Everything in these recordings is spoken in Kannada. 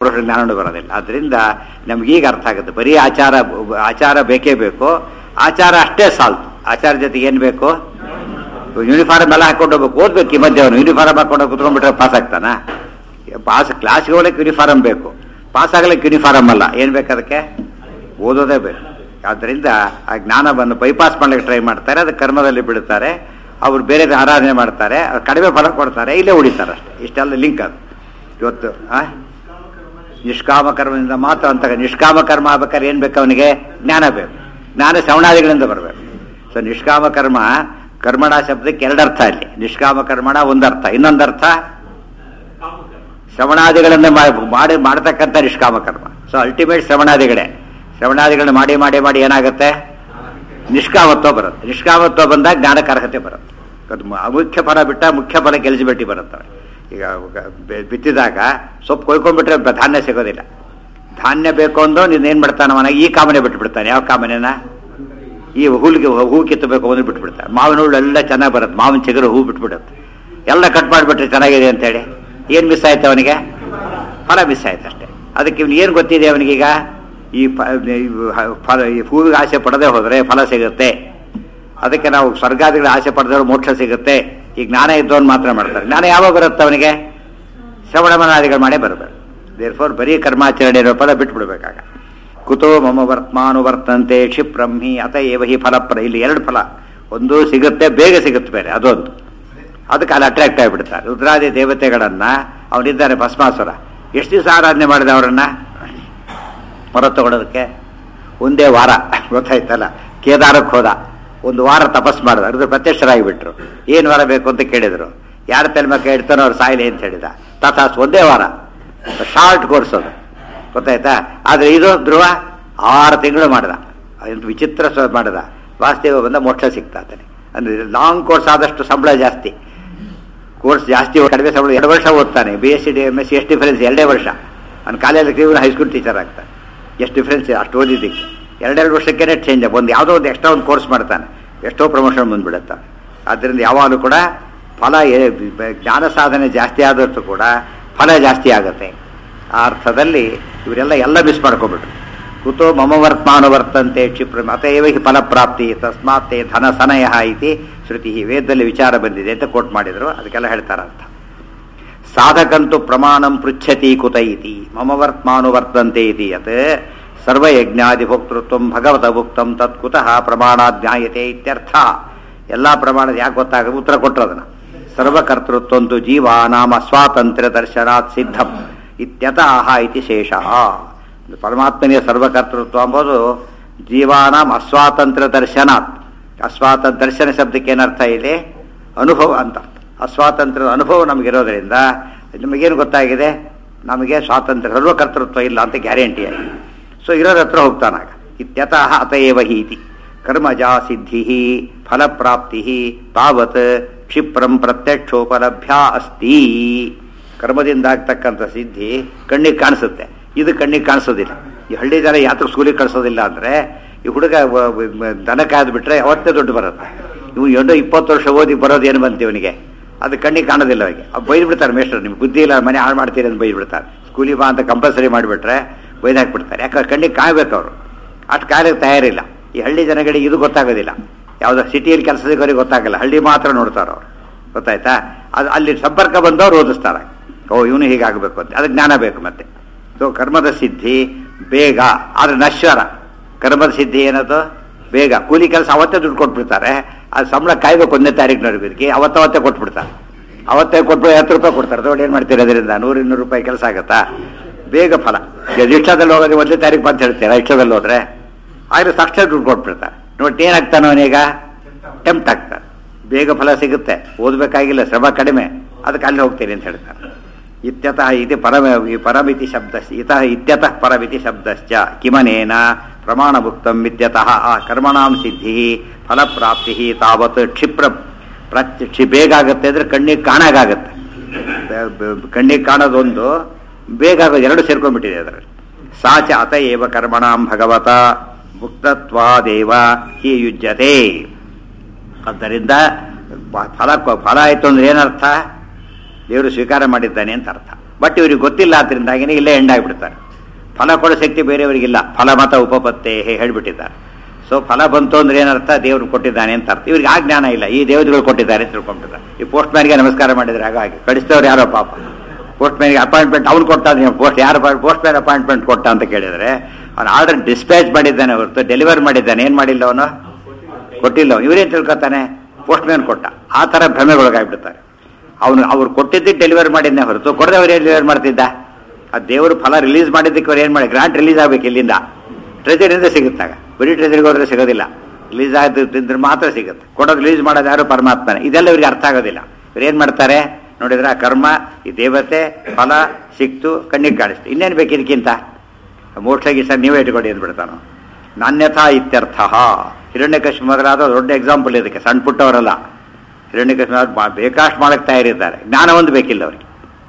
ಪೂರ್ವಷ ಜ್ಞಾನನೂ ಬರೋದಿಲ್ಲ. ಆದ್ದರಿಂದ ನಮಗೀಗ ಅರ್ಥ ಆಗುತ್ತೆ. ಬರೀ ಆಚಾರ ಬೇಕೇ ಬೇಕು. ಆಚಾರ ಅಷ್ಟೇ ಸಾಲ್ತು. ಆಚಾರ ಜೊತೆಗೆ ಏನು ಬೇಕು? ಯೂನಿಫಾರ್ಮ್ ಎಲ್ಲ ಹಾಕೊಂಡು ಹೋಗ್ಬೇಕು. ಓದ್ಬೇಕು. ಈ ಮಧ್ಯೆ ಅವನು ಯೂನಿಫಾರ್ಮ್ ಹಾಕೊಂಡು ಕುತ್ಕೊಂಡ್ಬಿಟ್ರೆ ಪಾಸ್ ಆಗ್ತಾನ? ಕ್ಲಾಸ್ಗೆ ಹೋಗ್ಲಿಕ್ಕೆ ಯೂನಿಫಾರ್ಮ್ ಬೇಕು. ಪಾಸ್ ಆಗ್ಲಿಕ್ಕೆ ಯೂನಿಫಾರ್ಮ್ ಅಲ್ಲ. ಏನು ಬೇಕು ಅದಕ್ಕೆ? ಓದೋದೇ ಬೇಕು. ಆದ್ದರಿಂದ ಆ ಜ್ಞಾನವನ್ನು ಬೈಪಾಸ್ ಮಾಡ್ಲಿಕ್ಕೆ ಟ್ರೈ ಮಾಡ್ತಾರೆ. ಅದು ಕರ್ಮದಲ್ಲಿ ಬಿಡುತ್ತಾರೆ. ಅವ್ರು ಬೇರೆ ಆರಾಧನೆ ಮಾಡ್ತಾರೆ, ಕಡಿಮೆ ಫಲ ಕೊಡ್ತಾರೆ, ಇಲ್ಲೇ ಉಳಿತಾರೆ ಅಷ್ಟೇ. ಇಷ್ಟೆಲ್ಲ ಲಿಂಕ್ ಅದು ಇವತ್ತು. ನಿಷ್ಕಾಮ ಕರ್ಮದಿಂದ ಮಾತ್ರ ಅಂತ. ನಿಷ್ಕಾಮ ಕರ್ಮ ಆಗ್ಬೇಕಾದ್ರೆ ಏನು ಬೇಕು ಅವನಿಗೆ? ಜ್ಞಾನ ಬೇಕು. ಜ್ಞಾನ ಶ್ರವಣಾದಿಗಳಿಂದ ಬರಬೇಕು. ಸೊ ನಿಷ್ಕಾಮ ಕರ್ಮ, ಕರ್ಮಣ ಶಬ್ದಕ್ಕೆ ಎರಡರ್ಥ ಇಲ್ಲಿ. ನಿಷ್ಕಾಮ ಕರ್ಮಣ ಒಂದರ್ಥ, ಇನ್ನೊಂದರ್ಥ ಶ್ರವಣಾದಿಗಳನ್ನ ಮಾಡ್ತಕ್ಕಂಥ ನಿಷ್ಕಾಮ ಕರ್ಮ. So ultimate ಶ್ರವಣಾದಿಗಳೇ. ಶ್ರವಣಾದಿಗಳನ್ನ ಮಾಡಿ ಮಾಡಿ ಮಾಡಿ ಏನಾಗುತ್ತೆ? ನಿಷ್ಕಾಮತ್ವ ಬರುತ್ತೆ. ನಿಷ್ಕಾಮತ್ವ ಬಂದಾಗ ಜ್ಞಾನಕ್ಕೆ ಅರ್ಹತೆ ಬರುತ್ತೆ. ಅದು ಮುಖ್ಯ ಫಲ ಬಿಟ್ಟ ಮುಖ್ಯ ಫಲಕ್ಕೆ ಎಲಿಜಿಬಿಲಿಟಿ ಬರುತ್ತೆ. ಈಗ ಬಿತ್ತಿದಾಗ ಸೊಪ್ಪು ಕೊಯ್ಕೊಂಡ್ಬಿಟ್ರೆ ಧಾನ್ಯ ಸಿಗೋದಿಲ್ಲ. ಧಾನ್ಯ ಬೇಕು ಅಂದು ನೀನೇನು ಮಾಡ್ತಾನೆ ಅವನ? ಈ ಕಾಮನೆ ಬಿಟ್ಬಿಡ್ತಾನೆ. ಯಾವ ಕಾಮನೆನ? ಈ ಹೂ ಕಿತ್ತಬೇಕು ಒಂದು ಬಿಟ್ಬಿಡ್ತಾನೆ. ಮಾವಿನ ಹುಳು ಎಲ್ಲ ಚೆನ್ನಾಗಿ ಬರುತ್ತೆ. ಮಾವಿನ ಚಿಗುರು ಹೂ ಬಿಟ್ಬಿಡುತ್ತೆ. ಎಲ್ಲ ಕಟ್ ಮಾಡಿಬಿಟ್ರೆ ಚೆನ್ನಾಗಿದೆ ಅಂತೇಳಿ ಏನು ಮಿಸ್ ಆಯ್ತು ಅವನಿಗೆ? ಫಲ ಮಿಸ್ ಆಯ್ತು ಅಷ್ಟೇ. ಅದಕ್ಕೆ ಇವನು ಏನು ಗೊತ್ತಿದೆ ಅವನಿಗೀಗ? ಈ ಹೂವಿಗೆ ಆಸೆ ಪಡದೆ ಹೋದರೆ ಫಲ ಸಿಗುತ್ತೆ. ಅದಕ್ಕೆ ನಾವು ಸ್ವರ್ಗಾದಿಗಳ ಆಸೆ ಪಡೆದವರು ಮೋಕ್ಷ ಸಿಗುತ್ತೆ. ಈ ಜ್ಞಾನ ಇದ್ದವನು ಮಾತ್ರ ಮಾಡ್ತಾರೆ. ಜ್ಞಾನ ಯಾವಾಗ ಬರುತ್ತೆ ಅವನಿಗೆ? ಶ್ರವಣ ಮನನಾದಿಗಳು ಮಾಡೇ ಬರಬೇಕು. ದೇರ್ಫೋರ್ ಬರೀ ಕರ್ಮಾಚರಣೆ ಇರೋ ಫಲ ಬಿಟ್ಬಿಡ್ಬೇಕಾಗ. ಕುತೋ ಮಮ ವರ್ತಂತೆ ಕ್ಷಿಪ್ರಹ್ಮಿ ಅತ ಏವ ಹಿ ಫಲಪ್ರ. ಇಲ್ಲಿ ಎರಡು ಫಲ. ಒಂದು ಸಿಗುತ್ತೆ, ಬೇಗ ಸಿಗುತ್ತೆ, ಬೇರೆ ಅದೊಂದು. ಅದಕ್ಕೆ ಅಲ್ಲಿ ಅಟ್ರಾಕ್ಟ್ ಆಗಿಬಿಡ್ತಾರೆ. ರುದ್ರಾದಿ ದೇವತೆಗಳನ್ನ ಅವನಿದ್ದಾರೆ ಭಸ್ಮಾಸುರ. ಎಷ್ಟು ದಿವಸ ಆರಾಧನೆ ಮಾಡಿದ ಅವರನ್ನ ಹೊರ ತಗೊಳ್ಳೋದಕ್ಕೆ? ಒಂದೇ ವಾರ. ಗೊತ್ತಾಯ್ತಲ್ಲ? ಕೇದಾರಕ್ಕೆ ಹೋದ, ಒಂದು ವಾರ ತಪಸ್ ಮಾಡಿದ. ಅದ್ರ ಪ್ರತ್ಯಕ್ಷರಾಗಿಬಿಟ್ರು. ಏನು ವಾರ ಬೇಕು ಅಂತ ಕೇಳಿದ್ರು. ಯಾರ ತಲೆ ಮಕ್ಕ ಇಡ್ತಾನೋ ಅವ್ರು ಸಾಯಿಲೆ ಅಂತ ಹೇಳಿದ. ತಥಾಸ್ ಒಂದೇ ವಾರ. ಶಾರ್ಟ್ ಕೋರ್ಸ್ ಅದು. ಗೊತ್ತಾಯ್ತಾ? ಆದರೆ ಇದು ಧ್ರುವ 6 ತಿಂಗಳು ಮಾಡಿದ. ವಿಚಿತ್ರ ಮಾಡಿದ. ವಾಸ್ತವ ಬಂದ ಮೋಕ್ಷ ಸಿಗ್ತಾನೆ. ಅಂದರೆ ಲಾಂಗ್ ಕೋರ್ಸ್ ಆದಷ್ಟು ಸಂಬಳ ಜಾಸ್ತಿ. ಕೋರ್ಸ್ ಜಾಸ್ತಿ, ಕಡಿಮೆ ಸಂಬಳ. 2 ವರ್ಷ ಓದ್ತಾನೆ. BSc MSc ಎಷ್ಟು ಡಿಫರೆನ್ಸ್? 2 ವರ್ಷ. ಅವ್ನು ಕಾಲೇಜಲ್ಲಿ ಇವನು ಹೈಸ್ಕೂಲ್ ಟೀಚರ್ ಆಗ್ತಾನೆ. ಎಷ್ಟು ಡಿಫ್ರೆನ್ಸ್ ಇದೆ ಅಷ್ಟು ಓದಿದ್ದಕ್ಕೆ. 2 ವರ್ಷಕ್ಕೇ ಚೇಂಜ್. ಒಂದು ಯಾವುದೋ ಒಂದು ಎಕ್ಸ್ಟ್ರಾ ಒಂದು ಕೋರ್ಸ್ ಮಾಡ್ತಾನೆ, ಎಷ್ಟೋ ಪ್ರಮೋಷನ್ ಬಂದ್ಬಿಡುತ್ತೆ. ಆದ್ದರಿಂದ ಯಾವಾಗಲೂ ಕೂಡ ಫಲ, ಜ್ಞಾನ ಸಾಧನೆ ಜಾಸ್ತಿ ಆದಷ್ಟು ಕೂಡ ಫಲ ಜಾಸ್ತಿ ಆಗುತ್ತೆ. ಆ ಅರ್ಥದಲ್ಲಿ ಇವರೆಲ್ಲ ಮಿಸ್ ಮಾಡ್ಕೊಬಿಟ್ರು. ಕುತೋ ಮಮ ವರ್ತಂತೆ ಕ್ಷಿಪ್ರ ಅತಏವ ಹಿ ಫಲಪ್ರಾಪ್ತಿ ತಸ್ಮಾತ್ ಧನ ಸನಯ ಇತಿ ಶ್ರುತಿ. ವೇದದಲ್ಲಿ ವಿಚಾರ ಬಂದಿದೆ ಅಂತ ಕೋಟ್ ಮಾಡಿದ್ರು. ಅದಕ್ಕೆಲ್ಲ ಹೇಳ್ತಾರ ಅರ್ಥ. ಸಾಧಕಂತು ಪ್ರಮಾಣಂ ಪೃಚ್ಛತಿ ಕುತ ಇತಿ ಮಮ ವರ್ತಂತೆ ಇತಿ ಯತ್ ಸರ್ವಯಜ್ಞಾದಿ ಭೋಕ್ತೃತ್ವ ಭಗವತ ಭುಕ್ತಂ ತತ್ ಕುತಃ ಪ್ರಮಾಣಾದ್ ಜ್ಞಾಯತೆ ಇತ್ಯರ್ಥ. ಎಲ್ಲ ಪ್ರಮಾಣದ ಯಾಕೆ ಗೊತ್ತಾಗ ಉತ್ತರ ಕೊಟ್ಟರು ಅದನ್ನು. ಸರ್ವಕರ್ತೃತ್ವಂತು ಜೀವಾನಾಮ ಸ್ವಾತಂತ್ರ್ಯ ದರ್ಶನಾತ್ ಸಿದ್ಧಂ ಇತ್ಯತಃ ಇತಿ ಶೇಷಃ. ಪರಮಾತ್ಮನಿಗೆ ಸರ್ವಕರ್ತೃತ್ವ ಎಂಬುದು ಜೀವಾನಾಂ ಅಸ್ವಾತಂತ್ರ್ಯ ದರ್ಶನಾತ್. ಅಸ್ವಾತಂತ್ರ್ಯ ದರ್ಶನ ಶಬ್ದಕ್ಕೆ ಏನರ್ಥ ಇದೆ? ಅನುಭವ ಅಂತ. ಅಸ್ವಾತಂತ್ರ್ಯದ ಅನುಭವ ನಮಗಿರೋದ್ರಿಂದ ನಮಗೇನು ಗೊತ್ತಾಗಿದೆ? ನಮಗೆ ಸ್ವಾತಂತ್ರ್ಯ ಸರ್ವಕರ್ತೃತ್ವ ಇಲ್ಲ ಅಂತ ಗ್ಯಾರಂಟಿ ಆಗಿದೆ. ಸೊ ಇರೋರ ಹತ್ರ ಹೋಗ್ತಾನಾಗ. ಇತ್ಯತಃ ಅತಏವ ಹೀತಿ ಕರ್ಮಜಾ ಸಿದ್ಧಿ ಫಲಪ್ರಾಪ್ತಿ ತಾವತ್ ಕ್ಷಿಪ್ರಂ ಪ್ರತ್ಯಕ್ಷೋಪಲಭ್ಯ ಅಸ್ತಿ. ಕರ್ಮದಿಂದ ಆಗ್ತಕ್ಕಂಥ ಸಿದ್ಧಿ ಕಣ್ಣಿಗೆ ಕಾಣಿಸುತ್ತೆ, ಇದು ಕಣ್ಣಿಗೆ ಕಾಣಿಸೋದಿಲ್ಲ. ಈ ಹಳ್ಳಿ ಜನ ಯಾತಕ್ಕೆ ಸ್ಕೂಲಿಗೆ ಕಳಿಸೋದಿಲ್ಲ ಅಂದರೆ, ಈ ಹುಡುಗ ದನ ಕಾಯ್ದು ಬಿಟ್ರೆ ಅವತ್ತೇ ದುಡ್ಡು ಬರುತ್ತೆ. ಇವು 20 ವರ್ಷ ಓದಿ ಬರೋದು ಏನು ಬಂತು ಇವನಿಗೆ? ಅದು ಕಣ್ಣಿಗೆ ಕಾಣೋದಿಲ್ಲ. ಅವರಿಗೆ ಬೈದು ಬಿಡ್ತಾರೆ ಮೇಷ್ಟ್ರು, ನಿಮ್ಗೆ ಬುದ್ಧಿ ಇಲ್ಲ, ಮನೆ ಹಾಳು ಮಾಡ್ತೀರಿ ಅಂತ ಬೈದು ಬಿಡ್ತಾರೆ. ಸ್ಕೂಲಿಗೆ ಬಾ ಅಂತ ಕಂಪಲ್ಸರಿ ಮಾಡಿಬಿಟ್ರೆ ಬೈದು ಹಾಕ್ಬಿಡ್ತಾರೆ. ಯಾಕಂದ್ರೆ ಕಣ್ಣಿಗೆ ಕಾಯಬೇಕು ಅವರು, ಅಷ್ಟು ಕಾಯಲಿಕ್ಕೆ ತಯಾರಿಲ್ಲ. ಈ ಹಳ್ಳಿ ಜನಗಳಿಗೆ ಇದು ಗೊತ್ತಾಗೋದಿಲ್ಲ. ಯಾವುದೋ ಸಿಟಿಯಲ್ಲಿ ಕೆಲಸದವರಿಗೆ ಗೊತ್ತಾಗಲ್ಲ, ಹಳ್ಳಿ ಮಾತ್ರ ನೋಡ್ತಾರೆ ಅವರು. ಗೊತ್ತಾಯ್ತಾ? ಅದು ಅಲ್ಲಿ ಸಂಪರ್ಕ ಬಂದವರು ಓದಿಸ್ತಾರೆ. ಇವನು ಹೀಗಾಗಬೇಕು ಅಂತ. ಅದಕ್ಕೆ ಜ್ಞಾನ ಬೇಕು. ಮತ್ತೆ ಸೊ ಕರ್ಮದ ಸಿದ್ಧಿ ಬೇಗ, ಆದರೆ ನಶ್ವರ. ಕರ್ಮದ ಸಿದ್ಧಿ ಏನದು? ಬೇಗ. ಕೂಲಿ ಕೆಲಸ ಅವತ್ತೇ ದುಡ್ಡು ಕೊಟ್ಬಿಡ್ತಾರೆ. ಅದು ಸಂಬಳ ಕಾಯ್ಬೇಕು 1ನೇ ತಾರೀಕಿನವರೆಗೆ. ಇದಕ್ಕೆ ಅವತ್ತೇ ಕೊಟ್ಬಿಡ್ತಾರೆ. ಅವತ್ತೇ ಕೊಟ್ಬಿಟ್ಟು 10 ರೂಪಾಯಿ ಕೊಡ್ತಾರೆ. ದೊಡ್ಡ ಏನು ಮಾಡ್ತೀರಿ ಅದರಿಂದ? 100-200 ರೂಪಾಯಿ ಕೆಲಸ ಆಗುತ್ತಾ? ಬೇಗ ಫಲ. ರಿಕ್ಷಾದಲ್ಲಿ ಹೋಗೋದು 1ನೇ ತಾರೀಕು ಬಂತ ಹೇಳ್ತೀರಾ? ರಿಕ್ಷಾದಲ್ಲಿ ಹೋದ್ರೆ ಆದರೆ ತಕ್ಷಣ ದುಡ್ಡು ಕೊಟ್ಬಿಡ್ತಾರೆ. ನೋಡಿ ಏನಾಗ್ತಾನೆ ಅವನೀಗ? ಟೆಂಪ್ಟ್ ಆಗ್ತಾನೆ. ಬೇಗ ಫಲ ಸಿಗುತ್ತೆ, ಓದಬೇಕಾಗಿಲ್ಲ, ಶ್ರಮ ಕಡಿಮೆ, ಅದಕ್ಕೆ ಅಲ್ಲಿ ಹೋಗ್ತೀನಿ ಅಂತ ಹೇಳ್ತಾರೆ. ಇತ್ಯತಃ ಇದು ಪರಮಿತಿ ಶಬ್ದ ಇತ್ಯತಃ ಪರಮಿತಿ ಶಬ್ದಶ್ಚ ಕಿಮನೇನ ಪ್ರಮಾಣಭುಕ್ತಂ ಇತ್ಯತಃ ಕರ್ಮಣಾಂ ಸಿದ್ಧಿ ಫಲಪ್ರಾಪ್ತಿ ತಾವತ್ ಕ್ಷಿಪ್ರ ಬೇಗ ಆಗುತ್ತೆ ಅಂದರೆ ಕಣ್ಣಿಗೆ ಕಾಣಾಗತ್ತೆ. ಕಣ್ಣಿಗೆ ಕಾಣೋದೊಂದು, ಬೇಗ ಆಗೋದು ಎರಡು ಸೇರ್ಕೊಂಡ್ಬಿಟ್ಟಿದೆ ಅದರಲ್ಲಿ. ಸಾಚ ಅತಏವ ಕರ್ಮಣಾಂ ಭಗವತ ಮುಕ್ತತ್ವಾದೇವ ಹಿ ಯುಜ್ಯತೆ. ಆದ್ದರಿಂದ ಫಲ ಆಯಿತು ಅಂದ್ರೆ ಏನರ್ಥ? ದೇವರು ಸ್ವೀಕಾರ ಮಾಡಿದ್ದಾನೆ ಅಂತ ಅರ್ಥ. ಬಟ್ ಇವ್ರಿಗೆ ಗೊತ್ತಿಲ್ಲ ಆದ್ರಿಂದಾಗಿನೇ ಇಲ್ಲೇ ಎಂಡ್ ಆಗಿಬಿಡ್ತಾರೆ. ಫಲ ಕೊಡೋ ಶಕ್ತಿ ಬೇರೆಯವರಿಗಿಲ್ಲ. ಫಲ ಮತ ಉಪಪತ್ತೆ ಹೇಳ್ಬಿಟ್ಟಿದ್ದಾರೆ. ಸೊ ಫಲ ಬಂತು ಅಂದ್ರೆ ಏನರ್ಥ, ದೇವ್ರು ಕೊಟ್ಟಿದ್ದಾನೆ ಅಂತ ಅರ್ಥ. ಇವ್ರಿಗೆ ಆ ಜ್ಞಾನ ಇಲ್ಲ, ಈ ದೇವತೆಗಳು ಕೊಟ್ಟಿದ್ದಾರೆ ಅಂತ ತಿಳ್ಕೊಂಡಿದ್ದಾರೆ. ಈ ಪೋಸ್ಟ್ ಮ್ಯಾನ್ಗೆ ನಮಸ್ಕಾರ ಮಾಡಿದ್ರೆ ಹಾಗಾಗಿ ಕಳಿಸ್ತವ್ರು ಯಾರೋ ಪಾಪ ಪೋಸ್ಟ್ ಮ್ಯಾನ್ಗೆ ಅಪಾಯಿಂಟ್ಮೆಂಟ್ ಅವ್ನು ಕೊಟ್ಟ, ಪೋಸ್ಟ್ ಯಾರು ಪೋಸ್ಟ್ ಮ್ಯಾನ್ ಅಪಾಯಿಂಟ್ಮೆಂಟ್ ಕೊಟ್ಟ ಅಂತ ಕೇಳಿದ್ರೆ ಅವ್ನು ಆರ್ಡರ್ ಡಿಸ್ಪ್ಯಾಚ್ ಮಾಡಿದ್ದಾನೆ ಹೊರತು ಡೆಲಿವರ್ ಮಾಡಿದ್ದಾನೆ. ಏನು ಮಾಡಿಲ್ಲ ಅವನು, ಕೊಟ್ಟಿಲ್ಲ. ಇವರೇನು ತಿಳ್ಕೊತಾನೆ, ಪೋಸ್ಟ್ ಮ್ಯಾನ್ ಕೊಟ್ಟ. ಆ ಥರ ಭ್ರಮೆಗೊಳಗಾಗ್ಬಿಡ್ತಾರೆ. ಅವ್ರು ಕೊಟ್ಟಿದ್ದು ಡೆಲಿವರ್ ಮಾಡಿದ್ದೇ ಹೊರತು ಕೊಡದೆ ಅವ್ರು ಏನು ಡೆಲಿವರ್ ಮಾಡ್ತಿದ್ದ. ಆ ದೇವರು ಫಲ ರಿಲೀಸ್ ಮಾಡಿದ್ದಕ್ಕೆ ಅವ್ರು ಏನು ಮಾಡಿ, ಗ್ರಾಂಟ್ ರಿಲೀಸ್ ಆಗ್ಬೇಕು ಇಲ್ಲಿಂದ, ಟ್ರೆಜರಿಯಿಂದ ಸಿಗುತ್ತಾಗ. ಬರೀ ಟ್ರೆಜರಿಗೆ ಹೋದ್ರೆ ಸಿಗೋದಿಲ್ಲ, ರಿಲೀಸ್ ಆಗಿದ್ರೆ ಮಾತ್ರ ಸಿಗುತ್ತೆ. ಕೊಡೋದು ರಿಲೀಸ್ ಮಾಡೋದು ಯಾರು, ಪರಮಾತ್ಮನೇ. ಇದೆಲ್ಲ ಇವ್ರಿಗೆ ಅರ್ಥ ಆಗೋದಿಲ್ಲ. ಇವ್ರು ಏನು ಮಾಡ್ತಾರೆ ನೋಡಿದ್ರೆ, ಆ ಕರ್ಮ, ಈ ದೇವತೆ, ಫಲ ಸಿಕ್ತು, ಕಣ್ಣಿಗೆ ಕಾಣಿಸ್ತು, ಇನ್ನೇನು ಬೇಕು ಇದಕ್ಕಿಂತ. ಮೋಕ್ಷಗಿ ಸರ್ ನೀವೇ ಇಟ್ಕೊಂಡು ಅಂದ್ಬಿಡ್ತಾನು. ನಾಣ್ಯಥಾ ಇತ್ಯರ್ಥ. ಹಿರಣ್ಯಕಶ್ಯಪ ಮೊದಲಾದ ದೊಡ್ಡ ಎಕ್ಸಾಂಪಲ್ ಇದಕ್ಕೆ, ಸಣ್ಣ ಪುಟ್ಟವರಲ್ಲ. ಹಿರಣ್ಯಕಶ್ಯಪ ಬೇಕಾಷ್ಟು ಮಾಡಕ್ಕೆ ತಯಾರಿದ್ದಾರೆ, ಜ್ಞಾನ ಒಂದು ಬೇಕಿಲ್ಲ ಅವರಿಗೆ.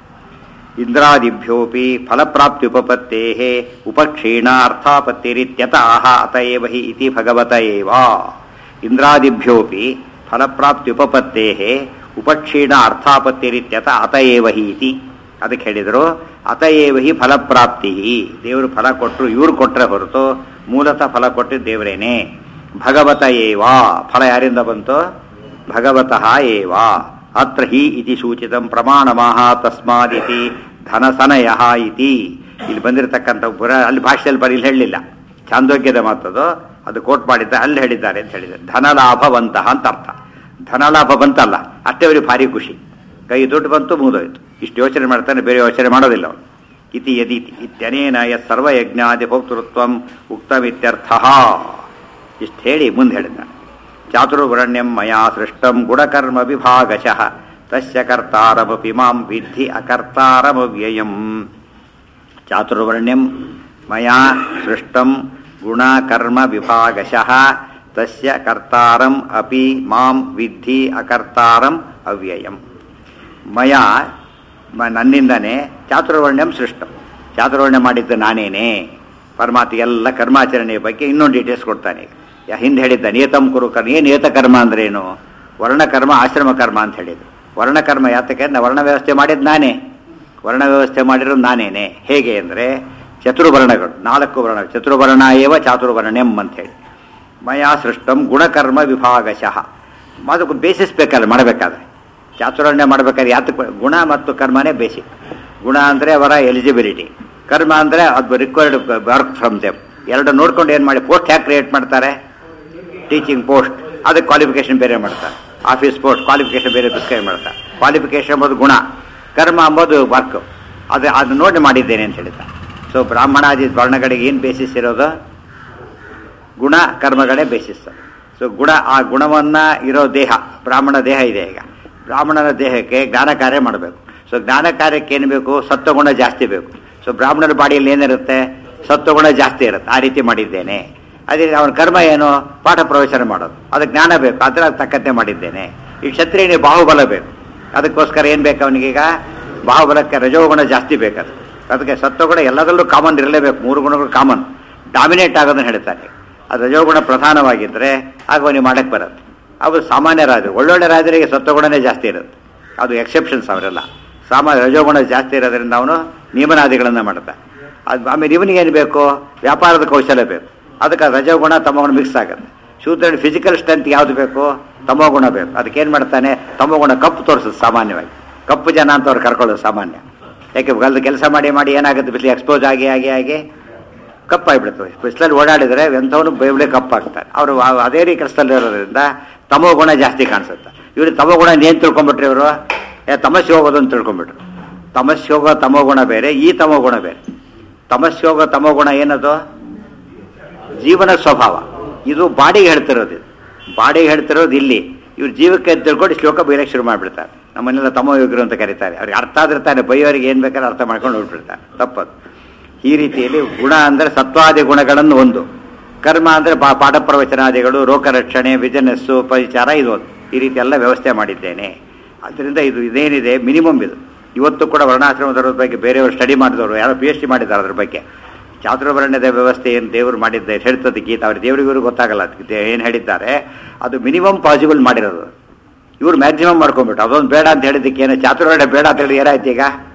ಇಂದ್ರಾದಿಭ್ಯೋಪಿ ಫಲಪ್ರಾಪ್ತಿ ಉಪಪತ್ತೇ ಉಪಕ್ಷೀಣ ಅರ್ಥಾಪತ್ತಿರಿತ್ಯತಃ ಅತಯೇವ ಹಿ ಇತಿ ಭಗವತ ಏವ. ಇಂದ್ರಾದಿಭ್ಯೋಪಿ ಫಲಪ್ರಾಪ್ತಿ ಉಪಪತ್ತೇ ಉಪಕ್ಷೀಣ ಅರ್ಥಾಪತ್ತಿರಿತ್ಯತ ಅತಯೇವ ಹಿ ಇತಿ. ಅದಕ್ಕೆ ಹೇಳಿದರು ಅತಯೇವ ಹಿ ಫಲಪ್ರಾಪ್ತಿ. ದೇವರು ಫಲ ಕೊಟ್ಟರು, ಇವ್ರು ಕೊಟ್ಟರೆ ಹೊರತು ಮೂಲತಃ ಫಲ ಕೊಟ್ಟಿದ್ದು ದೇವರೇನೆ. ಭಗವತ ಏವ, ಫಲ ಯಾರಿಂದ ಬಂತು, ಭಗವತಃ ಏವ. ಅತ್ರ ಹಿ ಇತಿ ಸೂಚಿತಂ ಪ್ರಮಾಣಮಃ ತಸ್ಮಾದಿತಿ ಧನಸನಯ ಇತಿ. ಇಲ್ಲಿ ಬಂದಿರತಕ್ಕಂಥ ಅಲ್ಲಿ ಭಾಷೆಯಲ್ಲಿ ಬರೀ ಇಲ್ಲಿ ಹೇಳಲಿಲ್ಲ, ಚಾಂದೋಗ್ಯದ ಮಾತದು, ಅದು ಕೋಟ್ ಮಾಡಿದ್ದ, ಅಲ್ಲಿ ಹೇಳಿದ್ದಾರೆ ಅಂತ ಹೇಳಿದ್ದಾರೆ. ಧನಲಾಭವಂತಹ ಅಂತ ಅರ್ಥ. ಧನಲಾಭ ಬಂತಲ್ಲ ಅಷ್ಟೇ ಅವರಿಗೆ ಭಾರಿ ಖುಷಿ. ಕೈ ದುಡ್ಡು ಬಂತು, ಮುಗಿದೋಯ್ತು. ಇಷ್ಟು ಯೋಚನೆ ಮಾಡ್ತಾನೆ, ಬೇರೆ ಯೋಚನೆ ಮಾಡೋದಿಲ್ಲ ಅವನು. ಇತಿ ಯದೀತಿ ಇತ್ಯನೇನ ಯತ್ ಸರ್ವಯಜ್ಞಾದಿ ಭೋಕ್ತೃತ್ವಂ ಉಕ್ತಮಿತ್ಯರ್ಥ. ಇಷ್ಟು ಹೇಳಿ ಮುಂದೆ ಹೇಳಿದ್ದಾನೆ. ಚಾತುರ್ವರ್ಣ್ಯಂ ಮಯಾ ಸೃಷ್ಟಂ ಗುಣಕರ್ಮ ವಿಭಾಗಶಃ ತಸ್ಯ ಕರ್ತಾರಮಪಿ ಮಾಂ ವಿದ್ಧಿ ಅಕರ್ತಾರಮವ್ಯಯಂ. ಚಾತುರ್ವರ್ಣ್ಯಂ ಮಯಾ ಸೃಷ್ಟಂ ಗುಣಕರ್ಮ ವಿಭಾಗಶಃ ತಸ್ಯ ಕರ್ತಾರಂ ಅಪಿ ಮಾಂ ವಿದ್ಧಿ ಅಕರ್ತಾರಂ ಅವ್ಯಯಂ. ಮಯಾ ನನ್ನಿಂದನೇ ಚಾತುರ್ವರ್ಣ್ಯಂ ಸೃಷ್ಟಂ, ಚಾತುರ್ವರ್ಣ್ಯ ಮಾಡಿದ್ದು ನಾನೇನೆ. ಪರಮಾತ್ಮ ಎಲ್ಲ ಕರ್ಮಾಚರಣೆಯ ಬಗ್ಗೆ ಇನ್ನೊಂದು ಡೀಟೇಲ್ಸ್ ಕೊಡ್ತಾನೆ. ಹಿಂದೆ ಹೇಳಿದ್ದ ನಿಯತಂ ಕುರು ಕರ್ಮ. ಏನು ನಿಯತ ಕರ್ಮ ಅಂದ್ರೇನು, ವರ್ಣಕರ್ಮ ಆಶ್ರಮ ಕರ್ಮ ಅಂತ ಹೇಳಿದ್ರು. ವರ್ಣಕರ್ಮ ಯಾತಕ್ಕೆ, ವರ್ಣ ವ್ಯವಸ್ಥೆ ಮಾಡಿದ್ದು ನಾನೇ, ವರ್ಣ ವ್ಯವಸ್ಥೆ ಮಾಡಿರೋದು ನಾನೇನೆ. ಹೇಗೆ ಅಂದರೆ ಚತುರ್ವರ್ಣಗಳು, 4 ವರ್ಣ, ಚತುರ್ವರ್ಣ ಏವ ಚಾತುರ್ವರ್ಣ್ಯಂ ಅಂತ ಹೇಳಿ. ಮಯಾ ಸೃಷ್ಟಂ ಗುಣಕರ್ಮ ವಿಭಾಗಶಃ. ಅದಕ್ಕೆ ಬೇಸಿಸ್ ಬೇಕಲ್ಲ ಮಾಡಬೇಕಾದ್ರೆ, ಚಾತುರ್ವರ್ಣ್ಯ ಮಾಡಬೇಕಾದ್ರೆ ಯಾತಕ್ಕೆ ಗುಣ ಮತ್ತು ಕರ್ಮನೇ ಬೇಸಿಕ್. ಗುಣ ಅಂದರೆ ಅವರ ಎಲಿಜಿಬಿಲಿಟಿ, ಕರ್ಮ ಅಂದರೆ ಅದು ರಿಕ್ವೈರ್ಡ್ ವರ್ಕ್ ಫ್ರಮ್ ದೆಮ್. ಎರಡು ನೋಡ್ಕೊಂಡು ಏನು ಮಾಡಿ, ಪೋಸ್ಟ್ ಹ್ಯಾಕ್ ಕ್ರಿಯೇಟ್ ಮಾಡ್ತಾರೆ, ಟೀಚಿಂಗ್ ಪೋಸ್ಟ್, ಅದಕ್ಕೆ ಕ್ವಾಲಿಫಿಕೇಶನ್ ಬೇರೆ ಮಾಡ್ತಾರೆ. ಆಫೀಸ್ ಪೋಸ್ಟ್ ಕ್ವಾಲಿಫಿಕೇಶನ್ ಬೇರೆ ಪ್ರಿಸ್ಕ್ರೈಬ್ ಮಾಡ್ತಾರೆ. ಕ್ವಾಲಿಫಿಕೇಶನ್ ಎಂಬುದು ಗುಣ, ಕರ್ಮ ಎಂಬುದು ವರ್ಕ್. ಅದು ನೋಡಿ ಮಾಡಿದ್ದೇನೆ ಅಂತ ಹೇಳಿದ. ಸೊ ಬ್ರಾಹ್ಮಣಾದಿ ವರ್ಣಗಳಿಗೆ ಏನು ಬೇಸಿಸ್ ಇರೋದು, ಗುಣ ಕರ್ಮಗಳೇ ಬೇಸಿಸ್. ಸೊ ಗುಣ, ಆ ಗುಣವನ್ನು ಇರೋ ದೇಹ, ಬ್ರಾಹ್ಮಣ ದೇಹ ಇದೆ. ಈಗ ಬ್ರಾಹ್ಮಣನ ದೇಹಕ್ಕೆ ಜ್ಞಾನ ಕಾರ್ಯ ಮಾಡಬೇಕು. ಸೊ ಜ್ಞಾನ ಕಾರ್ಯಕ್ಕೆ ಏನು ಬೇಕು, ಸತ್ವಗುಣ ಜಾಸ್ತಿ ಬೇಕು. ಸೊ ಬ್ರಾಹ್ಮಣರ ಬಾಡಿಯಲ್ಲಿ ಏನಿರುತ್ತೆ, ಸತ್ವಗುಣ ಜಾಸ್ತಿ ಇರುತ್ತೆ. ಆ ರೀತಿ ಮಾಡಿದ್ದೇನೆ. ಅದೇ ಅವನ ಕರ್ಮ ಏನು, ಪಾಠ ಪ್ರವಚನ ಮಾಡೋದು, ಅದಕ್ಕೆ ಜ್ಞಾನ ಬೇಕು, ಅದರ ತಕ್ಕಂತೆ ಮಾಡಿದ್ದೇನೆ. ಈ ಕ್ಷತ್ರಿಯನಿಗೆ ಬಾಹುಬಲ ಬೇಕು, ಅದಕ್ಕೋಸ್ಕರ ಏನು ಬೇಕು ಅವನಿಗೀಗ, ಬಾಹುಬಲಕ್ಕೆ ರಜೋಗುಣ ಜಾಸ್ತಿ ಬೇಕದು. ಅದಕ್ಕೆ ಸತ್ವಗುಣ ಎಲ್ಲದರಲ್ಲೂ ಕಾಮನ್ ಇರಲೇಬೇಕು. 3 ಗುಣಗಳು ಕಾಮನ್, ಡಾಮಿನೇಟ್ ಆಗೋದನ್ನು ಹೇಳ್ತಾನೆ. ಅದು ರಜೋಗುಣ ಪ್ರಧಾನವಾಗಿದ್ದರೆ ಆಗ ಅವನಿಗೆ ಮಾಡಕ್ಕೆ ಬರುತ್ತೆ. ಅವು ಸಾಮಾನ್ಯ ರಾಜರು, ಒಳ್ಳೊಳ್ಳೆ ರಾಜರಿಗೆ ಸತ್ವಗುಣನೇ ಜಾಸ್ತಿ ಇರುತ್ತೆ. ಅದು ಎಕ್ಸೆಪ್ಷನ್ಸ್ ಅವರೆಲ್ಲ. ಸಾಮಾನ್ಯ ರಜೋಗುಣ ಜಾಸ್ತಿ ಇರೋದ್ರಿಂದ ಅವನು ನಿಯಮನಾದಿಗಳನ್ನು ಮಾಡ್ತಾನೆ. ಅದು ಆಮೇಲೆ ಇವನಿಗೇನು ಬೇಕು, ವ್ಯಾಪಾರದ ಕೌಶಲ್ಯ ಬೇಕು. ಅದಕ್ಕೆ ರಜೋಗುಣ ತಮೋಗುಣ ಮಿಕ್ಸ್ ಆಗುತ್ತೆ. ಶೂದ್ರನ ಫಿಸಿಕಲ್ ಸ್ಟ್ರೆಂತ್ ಯಾವುದು ಬೇಕು, ತಮೋಗುಣ ಬೇಕು. ಅದಕ್ಕೇನು ಮಾಡ್ತಾನೆ, ತಮೋಗುಣ ಕಪ್ಪು ತೋರಿಸೋದು ಸಾಮಾನ್ಯವಾಗಿ. ಕಪ್ಪು ಜನ ಅಂತ ಅವ್ರು ಕರ್ಕೊಳ್ಳೋದು ಸಾಮಾನ್ಯ. ಯಾಕೆ ಗಲ್ದ ಕೆಲಸ ಮಾಡಿ ಮಾಡಿ ಏನಾಗುತ್ತೆ, ಬಿಸಿಲು ಎಕ್ಸ್ಪೋಸ್ ಆಗಿ ಆಗಿ ಆಗಿ ಕಪ್ಪಾಗಿಬಿಡ್ತದೆ. ಬಿಸಿಲಲ್ಲಿ ಓಡಾಡಿದರೆ ಎಂಥವನು ಬೈಬಳೆ ಕಪ್ಪಾಗ್ತಾರೆ. ಅವರು ಅದೇ ರೀತಿ ಕೆಲಸದಲ್ಲಿ ಇರೋದ್ರಿಂದ ತಮೋಗುಣ ಜಾಸ್ತಿ ಕಾಣಿಸುತ್ತೆ. ಇವರು ತಮೋಗುಣ ಏನು ತಿಳ್ಕೊಂಬಿಟ್ರಿ, ಇವರು ತಮಸ್ಸೆ ಹೋಗೋದು ಅಂತ ತಿಳ್ಕೊಂಬಿಟ್ರು. ತಮಸ್ಸೆ ಹೋಗೋ ತಮೋಗುಣ ಬೇರೆ, ಈ ತಮೋಗುಣ ಬೇರೆ. ತಮಸ್ಸೆ ಹೋಗೋ ತಮೋಗುಣ ಏನದು, ಜೀವನ ಸ್ವಭಾವ. ಇದು ಬಾಡಿಗೆ ಹೇಳ್ತಿರೋದು, ಇದು ಬಾಡಿಗೆ ಹೇಳ್ತಿರೋದು ಇಲ್ಲಿ. ಇವ್ರು ಜೀವಕ್ಕೆ ಅಂತ ತಿಳ್ಕೊಂಡು ಶ್ಲೋಕ ಬೈಯಕ್ಕೆ ಶುರು ಮಾಡಿಬಿಡ್ತಾರೆ. ನಮ್ಮನ್ನೆಲ್ಲ ತಮೋಯುಗರು ಅಂತ ಕರೀತಾರೆ. ಅವ್ರಿಗೆ ಅರ್ಥ ಆಗಿರ್ತಾರೆ, ಬೈಯೋರಿಗೆ ಏನು ಬೇಕಾದ್ರೆ ಅರ್ಥ ಮಾಡ್ಕೊಂಡು ಹೋಗ್ಬಿಡ್ತಾರೆ. ತಪ್ಪದು. ಈ ರೀತಿಯಲ್ಲಿ ಗುಣ ಅಂದರೆ ಸತ್ವಾದಿ ಗುಣಗಳನ್ನು ಒಂದು, ಕರ್ಮ ಅಂದರೆ ಪಾಠ ಪ್ರವಚನಾದಿಗಳು, ರೋಗರಕ್ಷಣೆ, ಬಿಸಿನೆಸ್ಸು, ಪರಿಚಾರ, ಇದು ಒಂದು. ಈ ರೀತಿ ಎಲ್ಲ ವ್ಯವಸ್ಥೆ ಮಾಡಿದ್ದೇನೆ. ಆದ್ದರಿಂದ ಇದೇನಿದೆ ಮಿನಿಮಮ್ ಇದು. ಇವತ್ತು ಕೂಡ ವರ್ಣಾಶ್ರಮದ ಬಗ್ಗೆ ಬೇರೆಯವರು ಸ್ಟಡಿ ಮಾಡಿದವರು ಯಾರೋ PhD ಮಾಡಿದ್ದಾರೆ ಅದ್ರ ಬಗ್ಗೆ. ಚಾತುರ್ವರ್ಣ್ಯದ ವ್ಯವಸ್ಥೆ ಏನು ದೇವರು ಮಾಡಿದ್ದೆ ಹೇಳ್ತದೆ ಗೀತ. ಅವ್ರು ದೇವರಿಗೂ ಗೊತ್ತಾಗಲ್ಲ ಏನು ಹೇಳಿದ್ದಾರೆ. ಅದು ಮಿನಿಮಮ್ ಪಾಸಿಬಲ್ ಮಾಡಿರೋದು. ಇವರು ಮ್ಯಾಕ್ಸಿಮಮ್ ಮಾಡ್ಕೊಂಡ್ಬಿಟ್ಟು ಅದೊಂದು ಬೇಡ ಅಂತ ಹೇಳಿದ್ದಕ್ಕೆ ಏನು ಚಾತುರ್ವರ್ಣ್ಯ ಬೇಡ ಅಂತ ಹೇಳಿ ಏನಾಯ್ತು, ಈಗ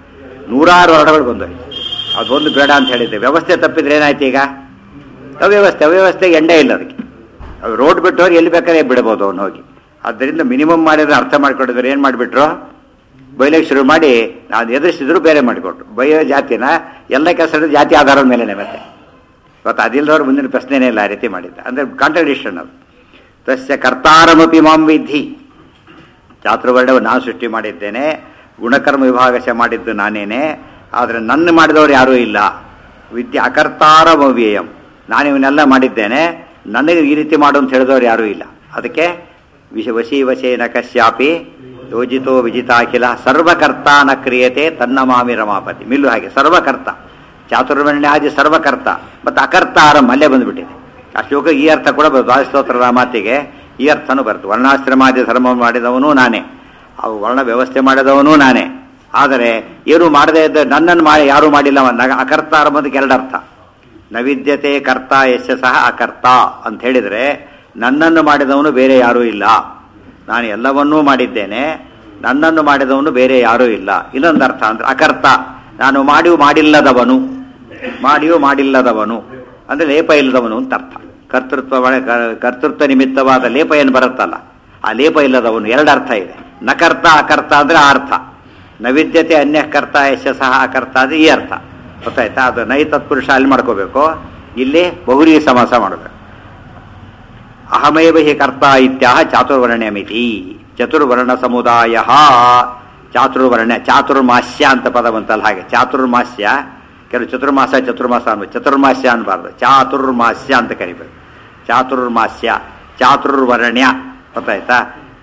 ನೂರಾರು ವರ್ಣಗಳು ಬಂದವು. ಅದೊಂದು ಬೇಡ ಅಂತ ಹೇಳಿದ್ದೆ. ವ್ಯವಸ್ಥೆ ತಪ್ಪಿದ್ರೆ ಏನಾಯ್ತು ಈಗ? ಅವ್ಯವಸ್ಥೆಗೆ ಎಂಡೇ ಇಲ್ಲ ಅದಕ್ಕೆ. ಅದು ರೋಡ್ ಬಿಟ್ಟವ್ರು ಎಲ್ಲಿ ಬೇಕಾದ್ರೆ ಬಿಡ್ಬೋದು ಅವ್ನು ಹೋಗಿ. ಆದ್ದರಿಂದ ಮಿನಿಮಮ್ ಮಾಡಿದ್ರೆ ಅರ್ಥ ಮಾಡ್ಕೊಂಡಿದ್ರೆ ಏನು ಮಾಡಿಬಿಟ್ರು, ಬೈಲಿಗೆ ಶುರು ಮಾಡಿ ನಾನು ಎದುರಿಸಿದ್ರು ಬೇರೆ ಮಾಡಿಕೊಟ್ರು. ಬೈಯೋ ಜಾತಿನ ಎಲ್ಲ ಕೆಲಸ ಜಾತಿ ಆಧಾರದ ಮೇಲೆ ಮತ್ತೆ ಇವತ್ತು ಅದಿಲ್ಲದವ್ರು ಮುಂದಿನ ಪ್ರಶ್ನೆನೇ ಇಲ್ಲ ಆ ರೀತಿ ಮಾಡಿದ್ದ. ಅಂದರೆ ಕಾಂಟ್ರಡಿಕ್ಷನ್ ಅದು. ತಸ್ಯ ಕರ್ತಾರಮಪಿ ಮಾಂ ವಿಧಿ. ಚಾತುರ್ವರ್ಣವು ನಾನು ಸೃಷ್ಟಿ ಮಾಡಿದ್ದೇನೆ, ಗುಣಕರ್ಮ ವಿಭಾಗಶ ಮಾಡಿದ್ದು ನಾನೇನೆ, ಆದರೆ ನನ್ನ ಮಾಡಿದವರು ಯಾರೂ ಇಲ್ಲ. ವಿದ್ಯೆ ಅಕರ್ತಾರಮವ್ಯಯಂ, ನಾನು ಇವನ್ನೆಲ್ಲ ಮಾಡಿದ್ದೇನೆ, ನನಗೆ ಈ ರೀತಿ ಮಾಡು ಅಂತ ಹೇಳಿದವರು ಯಾರೂ ಇಲ್ಲ. ಅದಕ್ಕೆ ವಶೀವಶೇನ ಕಶ್ಯಾಪಿ ಯೋಜಿತೋ ವಿಜಿತಾಖಿಲ ಸರ್ವಕರ್ತ ನ ಕ್ರಿಯತೆ ತನ್ನ ಮಾಮಿ ರಮಾಪತಿ. ಮಿಲ್ಲು ಹಾಗೆ ಸರ್ವಕರ್ತ, ಚಾತುರ್ವರ್ಣ್ಯಾದಿ ಸರ್ವಕರ್ತ ಮತ್ತು ಅಕರ್ತಾರಂ ಅಲ್ಲೇ ಬಂದುಬಿಟ್ಟಿದೆ. ಆ ಶ್ಲೋಕ ಈ ಅರ್ಥ ಕೂಡ ದ್ವಾದಶೋತ್ತರ ಮಾತಿಗೆ ಈ ಅರ್ಥನೂ ಬರ್ತದೆ. ವರ್ಣಾಶ್ರಮಾದಿ ಧರ್ಮ ಮಾಡಿದವನು ನಾನೇ, ಅವು ವರ್ಣ ವ್ಯವಸ್ಥೆ ಮಾಡಿದವನು ನಾನೇ. ಆದರೆ ಏನು ಮಾಡದೇ ಇದ್ದ ನನ್ನನ್ನು ಮಾಡಿ ಯಾರೂ ಮಾಡಿಲ್ಲ. ಅಕರ್ತಾರ ಅನ್ನೋದಕ್ಕೆ ಎರಡು ಅರ್ಥ. ನವಿದ್ಯತೆ ಕರ್ತ ಯಶ ಸಹ ಅಕರ್ತ ಅಂತ ಹೇಳಿದರೆ ನನ್ನನ್ನು ಮಾಡಿದವನು ಬೇರೆ ಯಾರೂ ಇಲ್ಲ, ನಾನು ಎಲ್ಲವನ್ನೂ ಮಾಡಿದ್ದೇನೆ, ನನ್ನನ್ನು ಮಾಡಿದವನು ಬೇರೆ ಯಾರೂ ಇಲ್ಲ. ಇನ್ನೊಂದು ಅರ್ಥ ಅಂದ್ರೆ ಅಕರ್ತ, ನಾನು ಮಾಡಿಯೂ ಮಾಡಿಲ್ಲದವನು, ಮಾಡಿಯೂ ಮಾಡಿಲ್ಲದವನು ಅಂದರೆ ಲೇಪ ಇಲ್ಲದವನು ಅಂತ ಅರ್ಥ. ಕರ್ತೃತ್ವ ನಿಮಿತ್ತವಾದ ಲೇಪ ಏನು ಬರುತ್ತಲ್ಲ, ಆ ಲೇಪ ಇಲ್ಲದವನು ಎರಡು ಅರ್ಥ ಇದೆ. ನಕರ್ತ ಅಕರ್ತ ಅಂದರೆ ಆ ಅರ್ಥ. ನವಿದ್ಯತೆ ಅನ್ಯ ಕರ್ತ ಯಶ ಸಹ ಅಕರ್ತ ಅಂದರೆ ಈ ಅರ್ಥ. ಗೊತ್ತಾಯ್ತಾ? ಅದು ನೈ ತತ್ಪುರುಷ ಅಲ್ಲಿ ಮಾಡ್ಕೋಬೇಕು, ಇಲ್ಲಿ ಬಹುರಿ ಸಮಾಸ ಮಾಡಬೇಕು. ಅಹಮೇವ ಹಿ ಕರ್ತ ಇತ್ಯಾಹ ಚಾತುರ್ವರ್ಣ್ಯಮಿತಿ. ಚತುರ್ವರ್ಣ ಸಮುದಾಯ ಚಾತುರ್ವರ್ಣ್ಯ, ಚಾತುರ್ಮಾಸ್ಯ ಅಂತ ಪದ ಬಂತಲ್ಲ ಹಾಗೆ. ಚಾತುರ್ಮಾಸ್ಯ, ಕೆಲವು ಚತುರ್ಮಾಸ ಅನ್ಬೇಕು, ಚತುರ್ಮಾಸ್ಯ ಅನ್ಬಾರ್ದು, ಚಾತುರ್ಮಾಸ್ಯ ಅಂತ ಕರಿಬೇಕು. ಚಾತುರ್ಮಾಸ್ಯ, ಚಾತುರ್ವರ್ಣ್ಯ. ಗೊತ್ತಾಯ್ತಾ?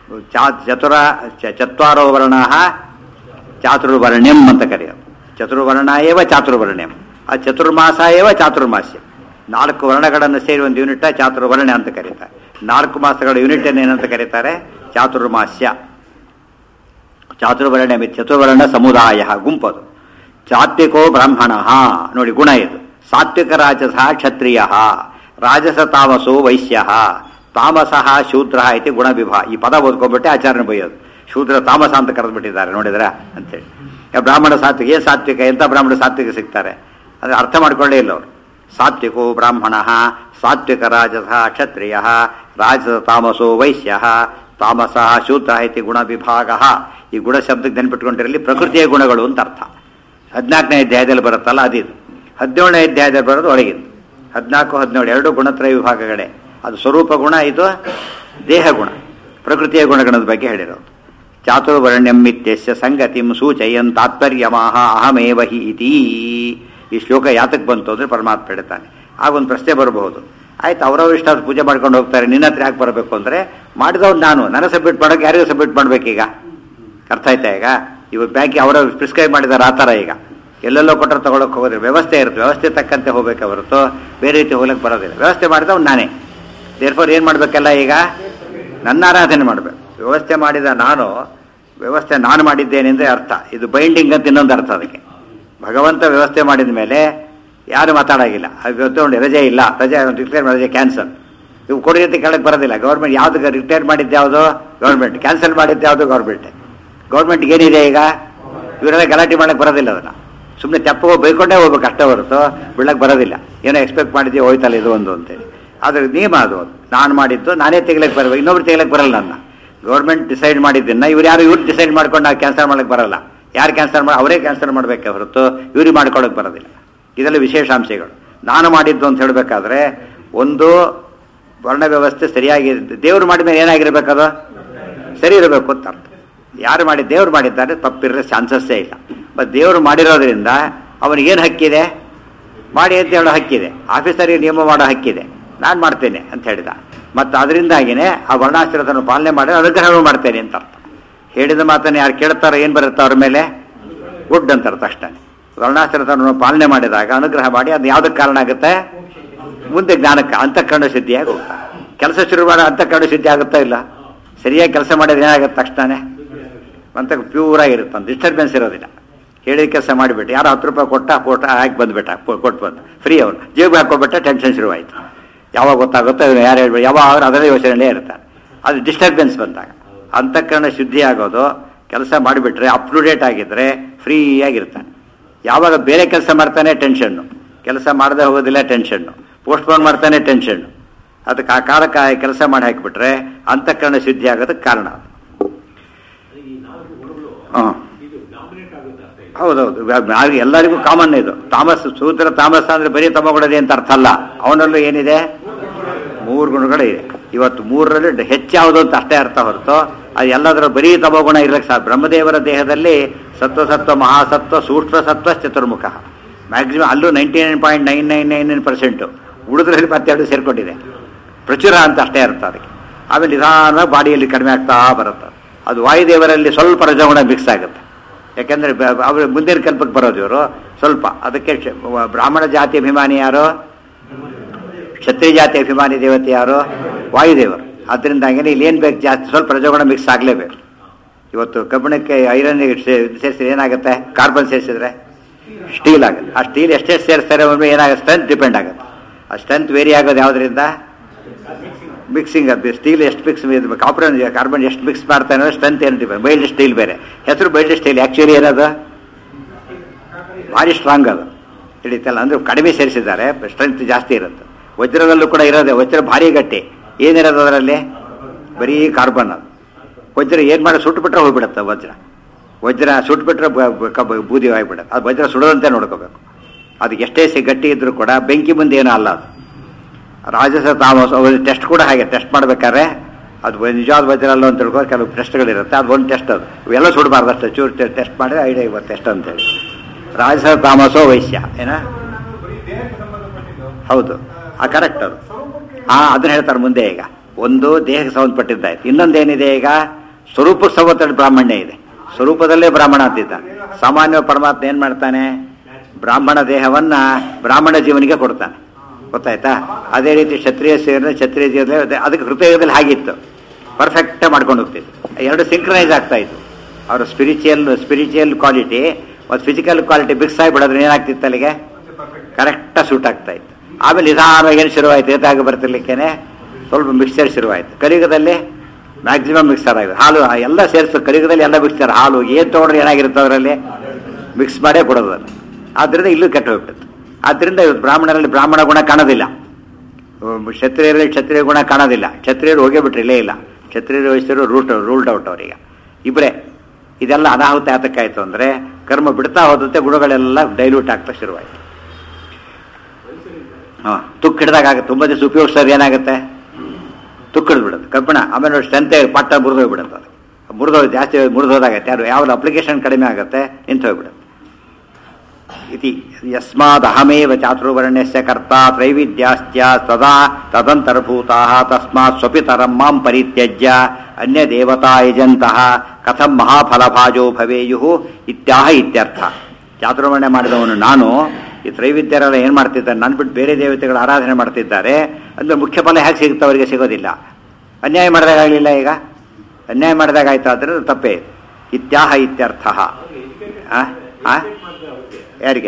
ಚತ್ವಾರೋ ವರ್ಣ ಚಾತುರ್ವರ್ಣ್ಯಂ ಅಂತ ಕರೆಯೋದು. ಚತುರ್ವರ್ಣ ಏವ ಚಾತುರ್ವರ್ಣ್ಯಂ, ಆ ಚತುರ್ಮಾಸ ಏವ ಚಾತುರ್ಮಾಸ್ಯ. 4 ವರ್ಣಗಳನ್ನು ಸೇರಿ ಒಂದು ಯೂನಿಟ್ ಚಾತುರ್ವರ್ಣ್ಯ ಅಂತ ಕರೀತಾರೆ. 4 ಮಾಸಗಳ ಯೂನಿಟ್ ಏನಂತ ಕರೀತಾರೆ? ಚಾತುರ್ಮಾಸ್ಯ. ಚಾತುರ್ವರ್ಣ್ಯ ಚತುರ್ವರ್ಣ ಸಮುದಾಯ ಗುಂಪದು. ಸಾತ್ವಿಕೋ ಬ್ರಾಹ್ಮಣ, ನೋಡಿ ಗುಣ ಇದು. ಸಾತ್ವಿಕ ರಾಜಸ ಕ್ಷತ್ರಿಯ, ರಾಜಸ ತಾಮಸೋ ವೈಶ್ಯ, ತಾಮಸಃ ಶೂದ್ರ ಇತಿ ಗುಣ ವಿಭಾ. ಈ ಪದ ಓದ್ಕೊಂಡ್ಬಿಟ್ಟೆ ಆಚಾರ್ಯ ಬೈಯೋದು. ಶೂದ್ರ ತಾಮಸ ಅಂತ ಕರೆದ್ಬಿಟ್ಟಿದ್ದಾರೆ ನೋಡಿದ್ರ ಅಂತೇಳಿ. ಬ್ರಾಹ್ಮಣ ಸಾತ್ವಿಕ, ಏನ್ ಸಾತ್ವಿಕ, ಎಂತ ಬ್ರಾಹ್ಮಣ ಸಾತ್ವಿಕ ಸಿಗ್ತಾರೆ? ಅದು ಅರ್ಥ ಮಾಡ್ಕೊಳ್ಳೇ ಇಲ್ಲ ಅವರು. ಸಾತ್ವಿಕೋ ಬ್ರಾಹ್ಮಣ, ಸಾತ್ವಿಕ ರಾಜಸ ಕ್ಷತ್ರಿಯ, ರಾಜಸ ತಾಮಸೋ ವೈಶ್ಯ, ತಾಮಸಃ ಶೂದ್ರ ಇತಿ ಗುಣ ವಿಭಾಗ. ಈ ಗುಣ ಶಬ್ದಕ್ಕೆ ನೆನ್ಪಿಟ್ಕೊಂಡಿರಲಿ ಪ್ರಕೃತಿಯ ಗುಣಗಳು ಅಂತ ಅರ್ಥ. 14ನೇ ಅಧ್ಯಾಯದಲ್ಲಿ ಬರುತ್ತಲ್ಲ ಅದಿದು. 17ನೇ ಅಧ್ಯಾಯದಲ್ಲಿ ಬರೋದು ಒಳಗಿದ್ದು. 14, 17 ಎರಡು ಗುಣತ್ರಯ ವಿಭಾಗಗಳೇ. ಅದು ಸ್ವರೂಪ ಗುಣ, ಇದು ದೇಹ ಗುಣ, ಪ್ರಕೃತಿಯ ಗುಣಗಣದ ಬಗ್ಗೆ ಹೇಳಿರೋದು. ಚಾತುರ್ವರ್ಣ್ಯಂ ಇತ್ಯಸ್ಯ ಸಂಗತಿಂ ಸೂಚಯನ್ ತಾತ್ಪರ್ಯಮಾಹ ಅಹಮೇವ ಹಿ ಇತಿ. ಈ ಶ್ಲೋಕ ಯಾತಕ್ಕೆ ಬಂತು ಅಂದರೆ ಪರಮಾತ್ಮ ಹೇಳ್ತಾನೆ. ಆಗೊಂದು ಪ್ರಶ್ನೆ ಬರಬಹುದು, ಆಯ್ತು ಅವರವ್ರು ಇಷ್ಟ ಪೂಜೆ ಮಾಡ್ಕೊಂಡು ಹೋಗ್ತಾರೆ, ನಿನ್ನ ಹತ್ರ ಯಾಕೆ ಬರಬೇಕು ಅಂದರೆ ಮಾಡಿದವ್ರು ನಾನು, ನನ್ನ ಸಬ್ಮಿಟ್ ಮಾಡೋಕೆ ಯಾರಿಗೂ ಸಬ್ಮಿಟ್ ಮಾಡ್ಬೇಕೀಗ? ಅರ್ಥ ಆಯ್ತಾ? ಈಗ ಇವಾಗ ಬ್ಯಾಂಕಿ ಅವರ ಪ್ರಿಸ್ಕ್ರೈಬ್ ಮಾಡಿದಾರೆ ಆ ಥರ. ಈಗ ಎಲ್ಲೆಲ್ಲೋ ಕೊಟ್ಟರೆ ತಗೊಳಕ್ಕೆ ಹೋಗೋದ್ರೆ ವ್ಯವಸ್ಥೆ ಇರುತ್ತೆ, ವ್ಯವಸ್ಥೆ ತಕ್ಕಂತೆ ಹೋಗ್ಬೇಕೆ ಹೊರತು ಬೇರೆ ರೀತಿ ಹೋಗ್ಲಿಕ್ಕೆ ಬರೋದಿಲ್ಲ. ವ್ಯವಸ್ಥೆ ಮಾಡಿದವ್ ನಾನೇ, ದೇರ್ಫೋರ್ ಏನು ಮಾಡಬೇಕಲ್ಲ, ಈಗ ನನ್ನ ಆರಾಧನೆ ಮಾಡಬೇಕು. ವ್ಯವಸ್ಥೆ ಮಾಡಿದ ನಾನು, ವ್ಯವಸ್ಥೆ ನಾನು ಮಾಡಿದ್ದೇನೆ ಅಂದರೆ ಅರ್ಥ. ಇದು ಬೈಂಡಿಂಗ್ ಅಂತ ಇನ್ನೊಂದು ಅರ್ಥ ಅದಕ್ಕೆ. ಭಗವಂತ ವ್ಯವಸ್ಥೆ ಮಾಡಿದ ಮೇಲೆ ಯಾರು ಮಾತಾಡೋಗಿಲ್ಲ. ಅದು ರಜೆ ಇಲ್ಲ, ರಜೆ ಕ್ಯಾನ್ಸಲ್, ಇವು ಕೊಡಿ ಅಂತ ಕೇಳಕ್ಕೆ ಬರೋದಿಲ್ಲ. ಗೌರ್ಮೆಂಟ್ ಯಾವ್ದು ರಿಟೈರ್ ಮಾಡಿದ್ದು ಯಾವುದು ಗೌರ್ಮೆಂಟ್, ಕ್ಯಾನ್ಸಲ್ ಮಾಡಿದ್ದು ಯಾವುದು ಗೌರ್ಮೆಂಟ್. ಗೌರ್ಮೆಂಟ್ಗೆ ಏನಿದೆ ಈಗ? ಇವರೆಲ್ಲ ಗಲಾಟೆ ಮಾಡಕ್ಕೆ ಬರೋದಿಲ್ಲ. ಅದನ್ನು ಸುಮ್ಮನೆ ತೆಪ್ಪಗೆ ಬೈಕೊಂಡೇ ಹೋಗ್ಬೇಕು ಅಷ್ಟೇ ಹೊರತು ಬಿಡಕ್ಕೆ ಬರೋದಿಲ್ಲ. ಏನೋ ಎಕ್ಸ್ಪೆಕ್ಟ್ ಮಾಡಿದ್ದೀವಿ ಹೋಯ್ತಲ್ಲ ಇದು ಒಂದು ಅಂತೇಳಿ. ಆದರೆ ನಿಯಮ ಅದು. ನಾನು ಮಾಡಿದ್ದು ನಾನೇ ತೆಗಿಲಕ್ಕೆ ಬರಬೇಕು, ಇನ್ನೊಬ್ರು ತೆಗಿಲಕ್ಕೆ ಬರಲ್ಲ. ನನ್ನ ಗೌರ್ಮೆಂಟ್ ಡಿಸೈಡ್ ಮಾಡಿದ್ದನ್ನು ಇವ್ರು ಡಿಸೈಡ್ ಮಾಡ್ಕೊಂಡು ನಾವು ಕ್ಯಾನ್ಸಲ್ ಮಾಡಕ್ಕೆ ಬರಲ್ಲ. ಯಾರು ಕ್ಯಾನ್ಸಲ್ ಮಾಡಿ ಅವರೇ ಕ್ಯಾನ್ಸಲ್ ಮಾಡಬೇಕೆ ಹೊರತು ಇವ್ರಿಗೆ ಮಾಡ್ಕೊಳಕ್ಕೆ ಬರೋದಿಲ್ಲ. ಇದೆಲ್ಲ ವಿಶೇಷಾಂಶಗಳು. ನಾನು ಮಾಡಿದ್ದು ಅಂತ ಹೇಳಬೇಕಾದ್ರೆ ಒಂದು ವರ್ಣ ವ್ಯವಸ್ಥೆ ಸರಿಯಾಗಿ, ದೇವರು ಮಾಡಿದ ಮೇಲೆ ಏನಾಗಿರ್ಬೇಕದು ಸರಿ ಇರಬೇಕು ಅಂತ ಅರ್ಥ. ಯಾರು ಮಾಡಿ ದೇವರು ಮಾಡಿದ್ದಾರೆ ತಪ್ಪಿರೋ ಚಾನ್ಸಸ್ಸೇ ಇಲ್ಲ. ಮತ್ತು ದೇವರು ಮಾಡಿರೋದ್ರಿಂದ ಅವನಿಗೇನು ಹಕ್ಕಿದೆ? ಮಾಡಿ ಅಂತ ಹೇಳೋ ಹಕ್ಕಿದೆ. ಆಫೀಸರಿಗೆ ನಿಯಮ ಮಾಡೋ ಹಕ್ಕಿದೆ. ನಾನು ಮಾಡ್ತೇನೆ ಅಂತ ಹೇಳಿದ. ಮತ್ತು ಅದರಿಂದಾಗಿನೇ ಆ ವರ್ಣಾಶ್ರಮವನ್ನು ಪಾಲನೆ ಮಾಡಿ ಅನುಗ್ರಹ ಮಾಡ್ತೇನೆ ಅಂತ ಅರ್ಥ. ಹೇಳಿದ ಮಾತನ್ನು ಯಾರು ಕೇಳ್ತಾರೋ ಏನು ಬರುತ್ತೆ ಅವ್ರ ಮೇಲೆ? ಗುಡ್ ಅಂತ ಅರ್ಥ ಅಷ್ಟೇ. ವರ್ಣಾಶ್ರಮವನ್ನು ಪಾಲನೆ ಮಾಡಿದಾಗ ಅನುಗ್ರಹ ಮಾಡಿ ಅದು ಯಾವುದಕ್ಕೆ ಕಾರಣ ಆಗುತ್ತೆ? ಮುಂದೆ ಜ್ಞಾನಕ್ಕೆ, ಅಂತಃಕರಣ ಸಿದ್ಧಿಯಾಗಿ ಹೋಗ್ತಾ. ಕೆಲಸ ಶುರು ಮಾಡೋ ಅಂತಃಕರಣ ಸಿದ್ಧಿ ಆಗುತ್ತಾ ಇಲ್ಲ? ಸರಿಯಾಗಿ ಕೆಲಸ ಮಾಡಿದ್ರೆ ಏನಾಗುತ್ತೆ ತಕ್ಷಣ? ಅಂತ ಪ್ಯೂರಾಗಿರುತ್ತೆ, ಒಂದು ಡಿಸ್ಟರ್ಬೆನ್ಸ್ ಇರೋದಿಲ್ಲ. ಹೇಳಿದ ಕೆಲಸ ಮಾಡಿಬಿಟ್ಟು ಯಾರು 10 ರೂಪಾಯಿ ಕೊಟ್ಟ ಫೋಟೋ ಹಾಕಿ ಬಂದುಬಿಟ್ಟ, ಕೊಟ್ಟು ಬಂದು ಫ್ರೀ ಅವ್ರು ಜೇಬಿಗೆ ಹಾಕೊಬಿಟ್ಟ, ಟೆನ್ಷನ್ ಶುರುವಾಯಿತು. ಯಾವಾಗ ಗೊತ್ತಾಗುತ್ತೋ ಯಾರು ಹೇಳ್ಬಿಟ್ಟು ಯಾವಾಗ ಅದರ ಯೋಚನೆಯಲ್ಲೇ ಇರ್ತಾರೆ. ಅದು ಡಿಸ್ಟರ್ಬೆನ್ಸ್ ಬಂದಾಗ ಅಂತಃಕರಣ ಶುದ್ಧಿ ಆಗೋದು. ಕೆಲಸ ಮಾಡಿಬಿಟ್ರೆ ಅಪ್ ಟು ಡೇಟ್ ಆಗಿದ್ದರೆ ಫ್ರೀಯಾಗಿರ್ತಾನೆ. ಯಾವಾಗ ಬೇರೆ ಕೆಲಸ ಮಾಡ್ತಾನೆ ಟೆನ್ಷನ್ನು, ಕೆಲಸ ಮಾಡದೆ ಹೋಗೋದಿಲ್ಲ ಟೆನ್ಷನ್ನು, ಪೋಸ್ಟ್ಪೋನ್ ಮಾಡ್ತಾನೆ ಟೆನ್ಷನ್ನು. ಅದಕ್ಕೆ ಆ ಕಾಲಕ್ಕೆ ಕೆಲಸ ಮಾಡಿ ಹಾಕಿಬಿಟ್ರೆ ಅಂತಃಕರಣ ಶುದ್ಧಿ ಆಗೋದಕ್ಕೆ ಕಾರಣ. ಹಾಂ ಹೌದೌದು, ಎಲ್ಲರಿಗೂ ಕಾಮನ್ ಇದು. ತಾಮಸ್ ಸೂತ್ರ ತಾಮಸ ಅಂದರೆ ಬರೀ ತಮಗುಣದೆ ಅಂತ ಅರ್ಥ ಅಲ್ಲ, ಅವನಲ್ಲೂ ಏನಿದೆ 3 ಗುಣಗಳು ಇದೆ. ಇವತ್ತು 3ರಲ್ಲಿ ಹೆಚ್ಚು ಯಾವುದು ಅಂತ ಅಷ್ಟೇ ಅರ್ಥ ಹೊರತು ಅದು ಎಲ್ಲದರ ಬರೀ ತಮಗುಣ ಇರಲಿಕ್ಕೆ ಸಾಧ್ಯ. ಬ್ರಹ್ಮದೇವರ ದೇಹದಲ್ಲಿ ಸತ್ವ ಮಹಾಸತ್ವ ಸೂಕ್ಷ್ಮ ಸತ್ವ ಚತುರ್ಮುಖ ಮ್ಯಾಕ್ಸಿಮಮ್, ಅಲ್ಲೂ 99.999% ಉಳಿದ್ರಲ್ಲಿ 12 ಸೇರ್ಕೊಂಡಿದೆ. ಪ್ರಚುರ ಅಂತ ಅಷ್ಟೇ ಅರ್ಥ ಅದಕ್ಕೆ. ಆಮೇಲೆ ನಿಧಾನವಾಗಿ ಬಾಡಿಯಲ್ಲಿ ಕಡಿಮೆ ಆಗ್ತಾ ಬರುತ್ತೆ. ಅದು ವಾಯುದೇವರಲ್ಲಿ ಸ್ವಲ್ಪ ರಜಗುಣ ಮಿಕ್ಸ್ ಆಗುತ್ತೆ. ಯಾಕೆಂದರೆ ಅವರು ಮುಂದಿನ ಕಲ್ಪಕ್ಕೆ ಬರೋದು ಇವರು ಸ್ವಲ್ಪ. ಅದಕ್ಕೆ ಬ್ರಾಹ್ಮಣ ಜಾತಿ ಅಭಿಮಾನಿ ಯಾರು, ಕ್ಷತ್ರಿಯ ಜಾತಿ ಅಭಿಮಾನಿ ದೇವತೆ ಯಾರು, ವಾಯುದೇವರು. ಅದರಿಂದಾಗೇನೆ ಇಲ್ಲಿ ಏನು ಬೇಕು, ಜಾಸ್ತಿ ಸ್ವಲ್ಪ ರಜಗುಣ ಮಿಕ್ಸ್ ಆಗಲೇಬೇಕು. ಇವತ್ತು ಕಬ್ಬಿಣಕ್ಕೆ ಐರನ್ ಸೇರಿಸಿದ್ರೆ ಏನಾಗುತ್ತೆ, ಕಾರ್ಬನ್ ಸೇರಿಸಿದ್ರೆ ಸ್ಟೀಲ್ ಆಗುತ್ತೆ. ಆ ಸ್ಟೀಲ್ ಎಷ್ಟೆಷ್ಟು ಸೇರಿಸ್ತಾರೆ ಒಮ್ಮೆ ಏನಾಗುತ್ತೆ, ಸ್ಟ್ರೆಂತ್ ಡಿಪೆಂಡ್ ಆಗುತ್ತೆ. ಆ ಸ್ಟ್ರೆಂತ್ ವೇರಿ ಆಗೋದು ಯಾವುದರಿಂದ, ಮಿಕ್ಸಿಂಗ್. ಅದು ಸ್ಟೀಲ್ ಎಷ್ಟು ಮಿಕ್ಸ್, ಕಾರ್ಬನ್ ಎಷ್ಟು ಮಿಕ್ಸ್ ಮಾಡ್ತಾನೆ ಅಂದರೆ ಸ್ಟ್ರೆಂತ್ ಏನು ಡಿಪೆಂಡ್. ಬೈಲ್ಡ್ ಸ್ಟೀಲ್ ಬೇರೆ ಹೆಸರು, ಬೈಲ್ಡ್ ಸ್ಟೀಲ್ ಆ್ಯಕ್ಚುಲಿ ಏನದು ಭಾರಿ ಸ್ಟ್ರಾಂಗ್ ಅದು ಹಿಡಿತಲ್ಲ. ಅಂದರೆ ಕಡಿಮೆ ಸೇರಿಸಿದ್ದಾರೆ, ಸ್ಟ್ರೆಂತ್ ಜಾಸ್ತಿ ಇರುತ್ತೆ. ವಜ್ರದಲ್ಲೂ ಕೂಡ ಇರೋದೆ, ವಜ್ರ ಭಾರಿ ಗಟ್ಟಿ. ಏನಿರೋದು ಅದರಲ್ಲಿ, ಬರೀ ಕಾರ್ಬನ್. ಅದು ವಜ್ರ ಏನು ಮಾಡಿ ಸುಟ್ಟುಬಿಟ್ರೆ ಹೋಗ್ಬಿಡುತ್ತೆ. ವಜ್ರ ಸುಟ್ಬಿಟ್ರೆ ಬೂದಿ ಆಗಿಬಿಡುತ್ತೆ. ಅದು ವಜ್ರ ಸುಡೋದಂತೆ ನೋಡ್ಕೋಬೇಕು. ಅದಕ್ಕೆ ಎಷ್ಟೇ ಗಟ್ಟಿ ಇದ್ರೂ ಕೂಡ ಬೆಂಕಿ ಮುಂದೆ ಏನೂ ಅಲ್ಲ ಅದು. ರಾಜಸ ತಾಮಸ ಟೆಸ್ಟ್ ಕೂಡ ಹಾಗೆ ಟೆಸ್ಟ್ ಮಾಡ್ಬೇಕಾದ್ರೆ ಅದು ನಿಜವಾದ ವಜ್ರ ಅಲ್ಲ ಅಂತ ತಿಳ್ಕೊ, ಕೆಲವು ಟೆಸ್ಟ್ಗಳಿರುತ್ತೆ. ಅದು ಒಂದು ಟೆಸ್ಟ್, ಅದು ಇವೆಲ್ಲ ಸುಡಬಾರ್ದು ಅಷ್ಟೇ. ಚೂರು ಟೆಸ್ಟ್ ಮಾಡಿದ್ರೆ ಐಡಿಯಾ ಇವತ್ತು ಟೆಸ್ಟ್ ಅಂತೇಳಿ. ರಾಜಸ ತಾಮಸೋ ವೈಶ್ಯ ಏನ, ಹೌದು ಕರೆಕ್ಟ್ ಅದು. ಅದನ್ನ ಹೇಳ್ತಾರೆ ಮುಂದೆ. ಈಗ ಒಂದು ದೇಹಕ್ಕೆ ಸಂಬಂಧಪಟ್ಟಿದ್ದಾಯ್ತು, ಇನ್ನೊಂದೇನಿದೆ ಈಗ ಸ್ವರೂಪಕ್ಕೆ ಸಂಬಂಧಪಟ್ಟ ಬ್ರಾಹ್ಮಣ್ಯ ಇದೆ. ಸ್ವರೂಪದಲ್ಲೇ ಬ್ರಾಹ್ಮಣ ಅಂತಿದ್ದಾನೆ. ಸಾಮಾನ್ಯ ಪರಮಾತ್ಮ ಏನು ಮಾಡ್ತಾನೆ, ಬ್ರಾಹ್ಮಣ ದೇಹವನ್ನು ಬ್ರಾಹ್ಮಣ ಜೀವನಿಗೆ ಕೊಡ್ತಾನೆ, ಗೊತ್ತಾಯ್ತಾ. ಅದೇ ರೀತಿ ಕ್ಷತ್ರಿಯ ಸೇರಿದ್ರೆ ಕ್ಷತ್ರಿಯ ಜೀವನದಲ್ಲಿ ಅದಕ್ಕೆ ಹೃದಯದಲ್ಲಿ ಹಾಗಿತ್ತು, ಪರ್ಫೆಕ್ಟಾಗಿ ಮಾಡ್ಕೊಂಡು ಹೋಗ್ತಿತ್ತು. ಎರಡು ಸಿಂಕ್ರನೈಸ್ ಆಗ್ತಾ ಇತ್ತು. ಅವರ ಸ್ಪಿರಿಚುವಲ್ ಕ್ವಾಲಿಟಿ ಮತ್ತು ಫಿಸಿಕಲ್ ಕ್ವಾಲಿಟಿ ಮಿಕ್ಸ್ ಆಗಿಬಿಡೋದ್ರೆ ಏನಾಗ್ತಿತ್ತು, ಅಲ್ಲಿಗೆ ಕರೆಕ್ಟಾಗಿ ಸೂಟ್ ಆಗ್ತಾ ಇತ್ತು. ಆಮೇಲೆ ನಿಧಾನವಾಗಿ ಏನು ಶುರುವಾಯಿತು, ಏತಾಗ ಬರ್ತಿರ್ಲಿಕ್ಕೇನೆ ಸ್ವಲ್ಪ ಮಿಕ್ಸ್ಚರ್ ಶುರುವಾಯಿತು. ಕಲಿಯುಗದಲ್ಲಿ ಮ್ಯಾಕ್ಸಿಮಮ್ ಮಿಕ್ಸರ್ ಆಗಿದೆ. ಹಾಲು ಎಲ್ಲ ಸೇರಿಸು, ಕಲಿಯುಗದಲ್ಲಿ ಎಲ್ಲ ಮಿಕ್ಸ್ಚರ್. ಹಾಲು ಏನು ತೊಗೊಂಡ್ರೆ ಏನಾಗಿರುತ್ತೆ ಅದರಲ್ಲಿ ಮಿಕ್ಸ್ ಮಾಡೇ ಕೊಡೋದನ್ನು. ಆದ್ದರಿಂದ ಇಲ್ಲೂ ಕೆಟ್ಟು ಹೋಗ್ಬಿಡುತ್ತೆ. ಆದ್ದರಿಂದ ಇವತ್ತು ಬ್ರಾಹ್ಮಣರಲ್ಲಿ ಬ್ರಾಹ್ಮಣ ಗುಣ ಕಾಣೋದಿಲ್ಲ, ಕ್ಷತ್ರಿಯರಲ್ಲಿ ಕ್ಷತ್ರಿಯ ಗುಣ ಕಾಣೋದಿಲ್ಲ. ಕ್ಷತ್ರಿಯರು ಹೋಗೇ ಬಿಟ್ರೆ ಇಲ್ಲೇ ಇಲ್ಲ. ಕ್ಷತ್ರಿಯರು ವಹಿಸಿದ್ರು ರೂಲ್ಡ್ ಔಟ್ ಅವರಿಗೆ ಇಬ್ಬರೇ. ಇದೆಲ್ಲ ಅನಾಹುತ ಯಾತಕ್ಕಾಯಿತು ಅಂದರೆ ಕರ್ಮ ಬಿಡ್ತಾ ಹೋದಂತೆ ಗುಣಗಳೆಲ್ಲ ಡೈಲ್ಯೂಟ್ ಆಗ್ತಾ ಶುರುವಾಯಿತು. ತುಕ್ಕು ಹಿಡ್ದಾಗ ಆಗುತ್ತೆ. ತುಂಬ ದಿವಸ ಉಪಯೋಗಿಸೋದು ಏನಾಗುತ್ತೆ, ತುಕ್ಕು ಹಿಡಿದ್ಬಿಡುತ್ತೆ ಕಬ್ಬಿಣ. ಆಮೇಲೆ ಸ್ಟ್ರೆಂತೆ ಪಟ್ಟ ಮುರಿದೋಗ್ಬಿಡುತ್ತೆ. ಅದು ಜಾಸ್ತಿ ಮುರಿದೋದಾಗತ್ತೆ. ಯಾರು ಯಾವ ಅಪ್ಲಿಕೇಶನ್ ಕಡಿಮೆ ಆಗುತ್ತೆ, ನಿಂತು ಹೋಗ್ಬಿಡುತ್ತೆ. ಇತಿ ಯಸ್ಮಾದ್ ಅಹಮೇವ ಚಾತುರ್ವರ್ಣ್ಯಸ್ಯ ಕರ್ತಾ ತ್ರೈವಿಧ್ಯಾಶ್ಚ ತದಾ ತದಂತರ್ಭೂತಾಃ ತಸ್ಮಾತ್ ಸ್ವಪಿತರಂ ಮಾಂ ಪರಿತ್ಯಜ್ಯ ಅನ್ಯ ದೇವತಾ ಯಜಂತಃ ಕಥಂ ಮಹಾಫಲಭಾಜೋ ಭವೇಯುಃ ಇತ್ಯಾಹ ಇತ್ಯರ್ಥ. ಚಾತುರ್ವರ್ಣ್ಯ ಮಾಡಿದವನು ನಾನು. ಈ ತ್ರೈವಿದ್ಯರೆಲ್ಲ ಏನು ಮಾಡ್ತಿದ್ದಾರೆ, ನಾನು ಬಿಟ್ಟು ಬೇರೆ ದೇವತೆಗಳ ಆರಾಧನೆ ಮಾಡ್ತಿದ್ದಾರೆ ಅಂದರೆ ಮುಖ್ಯ ಫಲ ಹೇಗೆ ಸಿಗುತ್ತೆ, ಅವರಿಗೆ ಸಿಗೋದಿಲ್ಲ. ಅನ್ಯಾಯ ಮಾಡಿದಾಗಲಿಲ್ಲ. ಈಗ ಅನ್ಯಾಯ ಮಾಡಿದಾಗ ಆಯ್ತು, ಆದರೆ ತಪ್ಪೇ. ಇತ್ಯಾಹ ಇತ್ಯರ್ಥ. ಯಾರಿಗೆ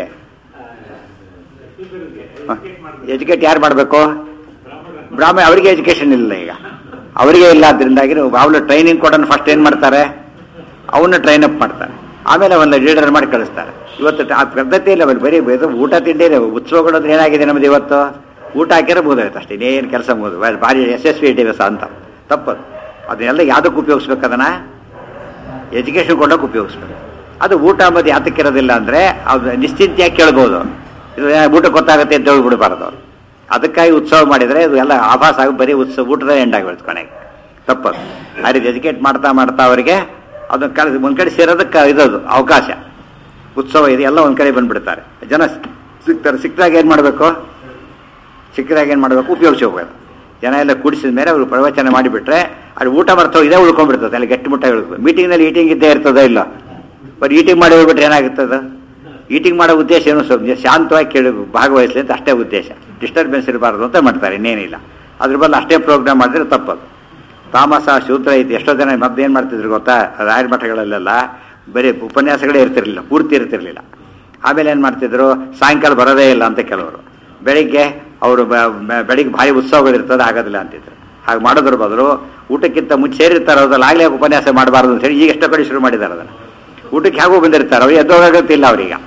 ಎಜುಕೇಟ್ ಯಾರು ಮಾಡಬೇಕು, ಬ್ರಾಹ್ಮಣ. ಅವರಿಗೆ ಎಜುಕೇಷನ್ ಇಲ್ಲ, ಈಗ ಅವರಿಗೆ ಇಲ್ಲ. ಅದರಿಂದಾಗಿ ಅವಳು ಟ್ರೈನಿಂಗ್ ಕೊಡೋನು ಫಸ್ಟ್ ಏನು ಮಾಡ್ತಾರೆ, ಅವನ್ನ ಟ್ರೈನ್ ಅಪ್ ಮಾಡ್ತಾರೆ, ಆಮೇಲೆ ಒಂದು ಲೀಡರ್ ಮಾಡಿ ಕಳಿಸ್ತಾರೆ. ಇವತ್ತು ಆ ಪದ್ಧತಿ ಇಲ್ಲ. ಬರೀ ಊಟ ತಿಂಡಿ ಉತ್ಸವಗಳಂದ್ರೆ ಏನಾಗಿದೆ ನಮ್ದು, ಇವತ್ತು ಊಟ ಹಾಕಿದ್ರೆ ಮುಗಿದೋಯ್ತು ಅಷ್ಟೇ, ಇನ್ನೇನು ಕೆಲಸ ಮುಗಿದು ಭಾರಿ ಯಶಸ್ವಿ ದಿವಸ ಅಂತ. ತಪ್ಪದು. ಅದನ್ನೆಲ್ಲ ಯಾವುದಕ್ಕೆ ಉಪಯೋಗಿಸ್ಬೇಕು, ಅದನ್ನು ಎಜುಕೇಷನ್ ಕೊಡೋಕೆ ಉಪಯೋಗಿಸ್ಬೇಕು. ಅದು ಊಟ ಅಂಬೋದು ಯಾತಕ್ಕಿರೋದಿಲ್ಲ ಅಂದರೆ ಅದು ನಿಶ್ಚಿಂತೆಯಾಗಿ ಕೇಳ್ಬೋದು. ಇದು ಊಟ ಗೊತ್ತಾಗುತ್ತೆ ಅಂತ ಹೇಳ್ಬಿಡ್ಬಾರ್ದು ಅವರು. ಅದಕ್ಕಾಗಿ ಉತ್ಸವ ಮಾಡಿದರೆ ಇದು ಎಲ್ಲ ಆಭಾಸ ಆಗಿ ಬರೀ ಊಟದ ಎಂಡ್ ಆಗಿಬಿಡ್ತು ಕೊನೆಗೆ. ತಪ್ಪದು. ಆ ರೀತಿ ಎಜುಕೇಟ್ ಮಾಡ್ತಾ ಅವರಿಗೆ ಅದನ್ನು ಒಂದು ಕಡೆ ಸೇರೋದಕ್ಕೆ ಇದದು ಅವಕಾಶ. ಉತ್ಸವ ಇದೆ, ಎಲ್ಲ ಒಂದು ಕಡೆ ಬಂದುಬಿಡ್ತಾರೆ. ಜನ ಸಿಗ್ತಾರೆ. ಸಿಕ್ಕಿದಾಗ ಏನು ಮಾಡಬೇಕು, ಉಪಯೋಗಿಸಿ ಹೋಗ್ಬೇಕು. ಜನ ಎಲ್ಲ ಕೂಡಿಸಿದ ಮೇಲೆ ಅವರು ಪ್ರವಚನ ಮಾಡಿಬಿಟ್ರೆ ಅದು ಊಟ ಬರ್ತೋ ಇದೇ ಉಳ್ಕೊಂಡ್ಬಿಡ್ತದೆ. ಅಲ್ಲಿ ಗಟ್ಟಿಮುಟ್ಟಾಗಿ ಉಳ್ಕೊ. ಮೀಟಿಂಗ್ನಲ್ಲಿ ಈಟಿಂಗ್ ಇದ್ದೇ ಇರ್ತದೋ ಇಲ್ಲ, ಬಟ್ ಈಟಿಂಗ್ ಮಾಡಿ ಹೋಗ್ಬಿಟ್ರೆ ಏನಾಗುತ್ತದೆ. ಈಟಿಂಗ್ ಮಾಡೋ ಉದ್ದೇಶ ಏನು, ಸ್ವಲ್ಪ ಶಾಂತವಾಗಿ ಕೇಳಿ ಭಾಗವಹಿಸಲಿ ಅಂತ ಅಷ್ಟೇ ಉದ್ದೇಶ. ಡಿಸ್ಟರ್ಬೆನ್ಸ್ ಇರಬಾರ್ದು ಅಂತ ಮಾಡ್ತಾರೆ, ಇನ್ನೇನಿಲ್ಲ. ಅದ್ರ ಬದಲು ಅಷ್ಟೇ ಪ್ರೋಗ್ರಾಮ್ ಮಾಡಿದ್ರೆ ತಪ್ಪದು. ತಾಮಸ ಶೂದ್ರ ಐತಿ. ಎಷ್ಟೋ ಜನ ಮದ್ದೇನು ಮಾಡ್ತಿದ್ರು ಗೊತ್ತಾ, ರಾಯರ ಮಠಗಳಲ್ಲೆಲ್ಲ ಬರೀ ಉಪನ್ಯಾಸಗಳೇ ಇರ್ತಿರ್ಲಿಲ್ಲ, ಪೂರ್ತಿ ಇರ್ತಿರ್ಲಿಲ್ಲ. ಆಮೇಲೆ ಏನು ಮಾಡ್ತಿದ್ರು, ಸಾಯಂಕಾಲ ಬರೋದೇ ಇಲ್ಲ ಅಂತ ಕೆಲವರು. ಬೆಳಿಗ್ಗೆ ಅವರು ಬೆಳಿಗ್ಗೆ ಭಾರಿ ಉತ್ಸವಗಳಿರ್ತದೆ, ಆಗೋದಿಲ್ಲ ಅಂತಿದ್ರು. ಹಾಗೆ ಮಾಡೋದ್ರ ಬದಲು ಊಟಕ್ಕಿಂತ ಮುಂಚೆ ಸೇರಿರ್ತಾರೆ, ಅದ್ರಲ್ಲಿ ಆಗಲೇ ಉಪನ್ಯಾಸ ಮಾಡಬಾರ್ದು ಅಂತ ಹೇಳಿ ಈಗ ಎಷ್ಟೋ ಕಡೆ ಶುರು ಮಾಡಿದ್ದಾರೆ ಅದನ್ನು. ಊಟಕ್ಕೆ ಹೇಗೂ ಬಂದಿರ್ತಾರೆ, ಅವ್ರಿಗೆ ಎದ್ದೋಗಾಗತ್ತಿಲ್ಲ ಅವ್ರೀಗ.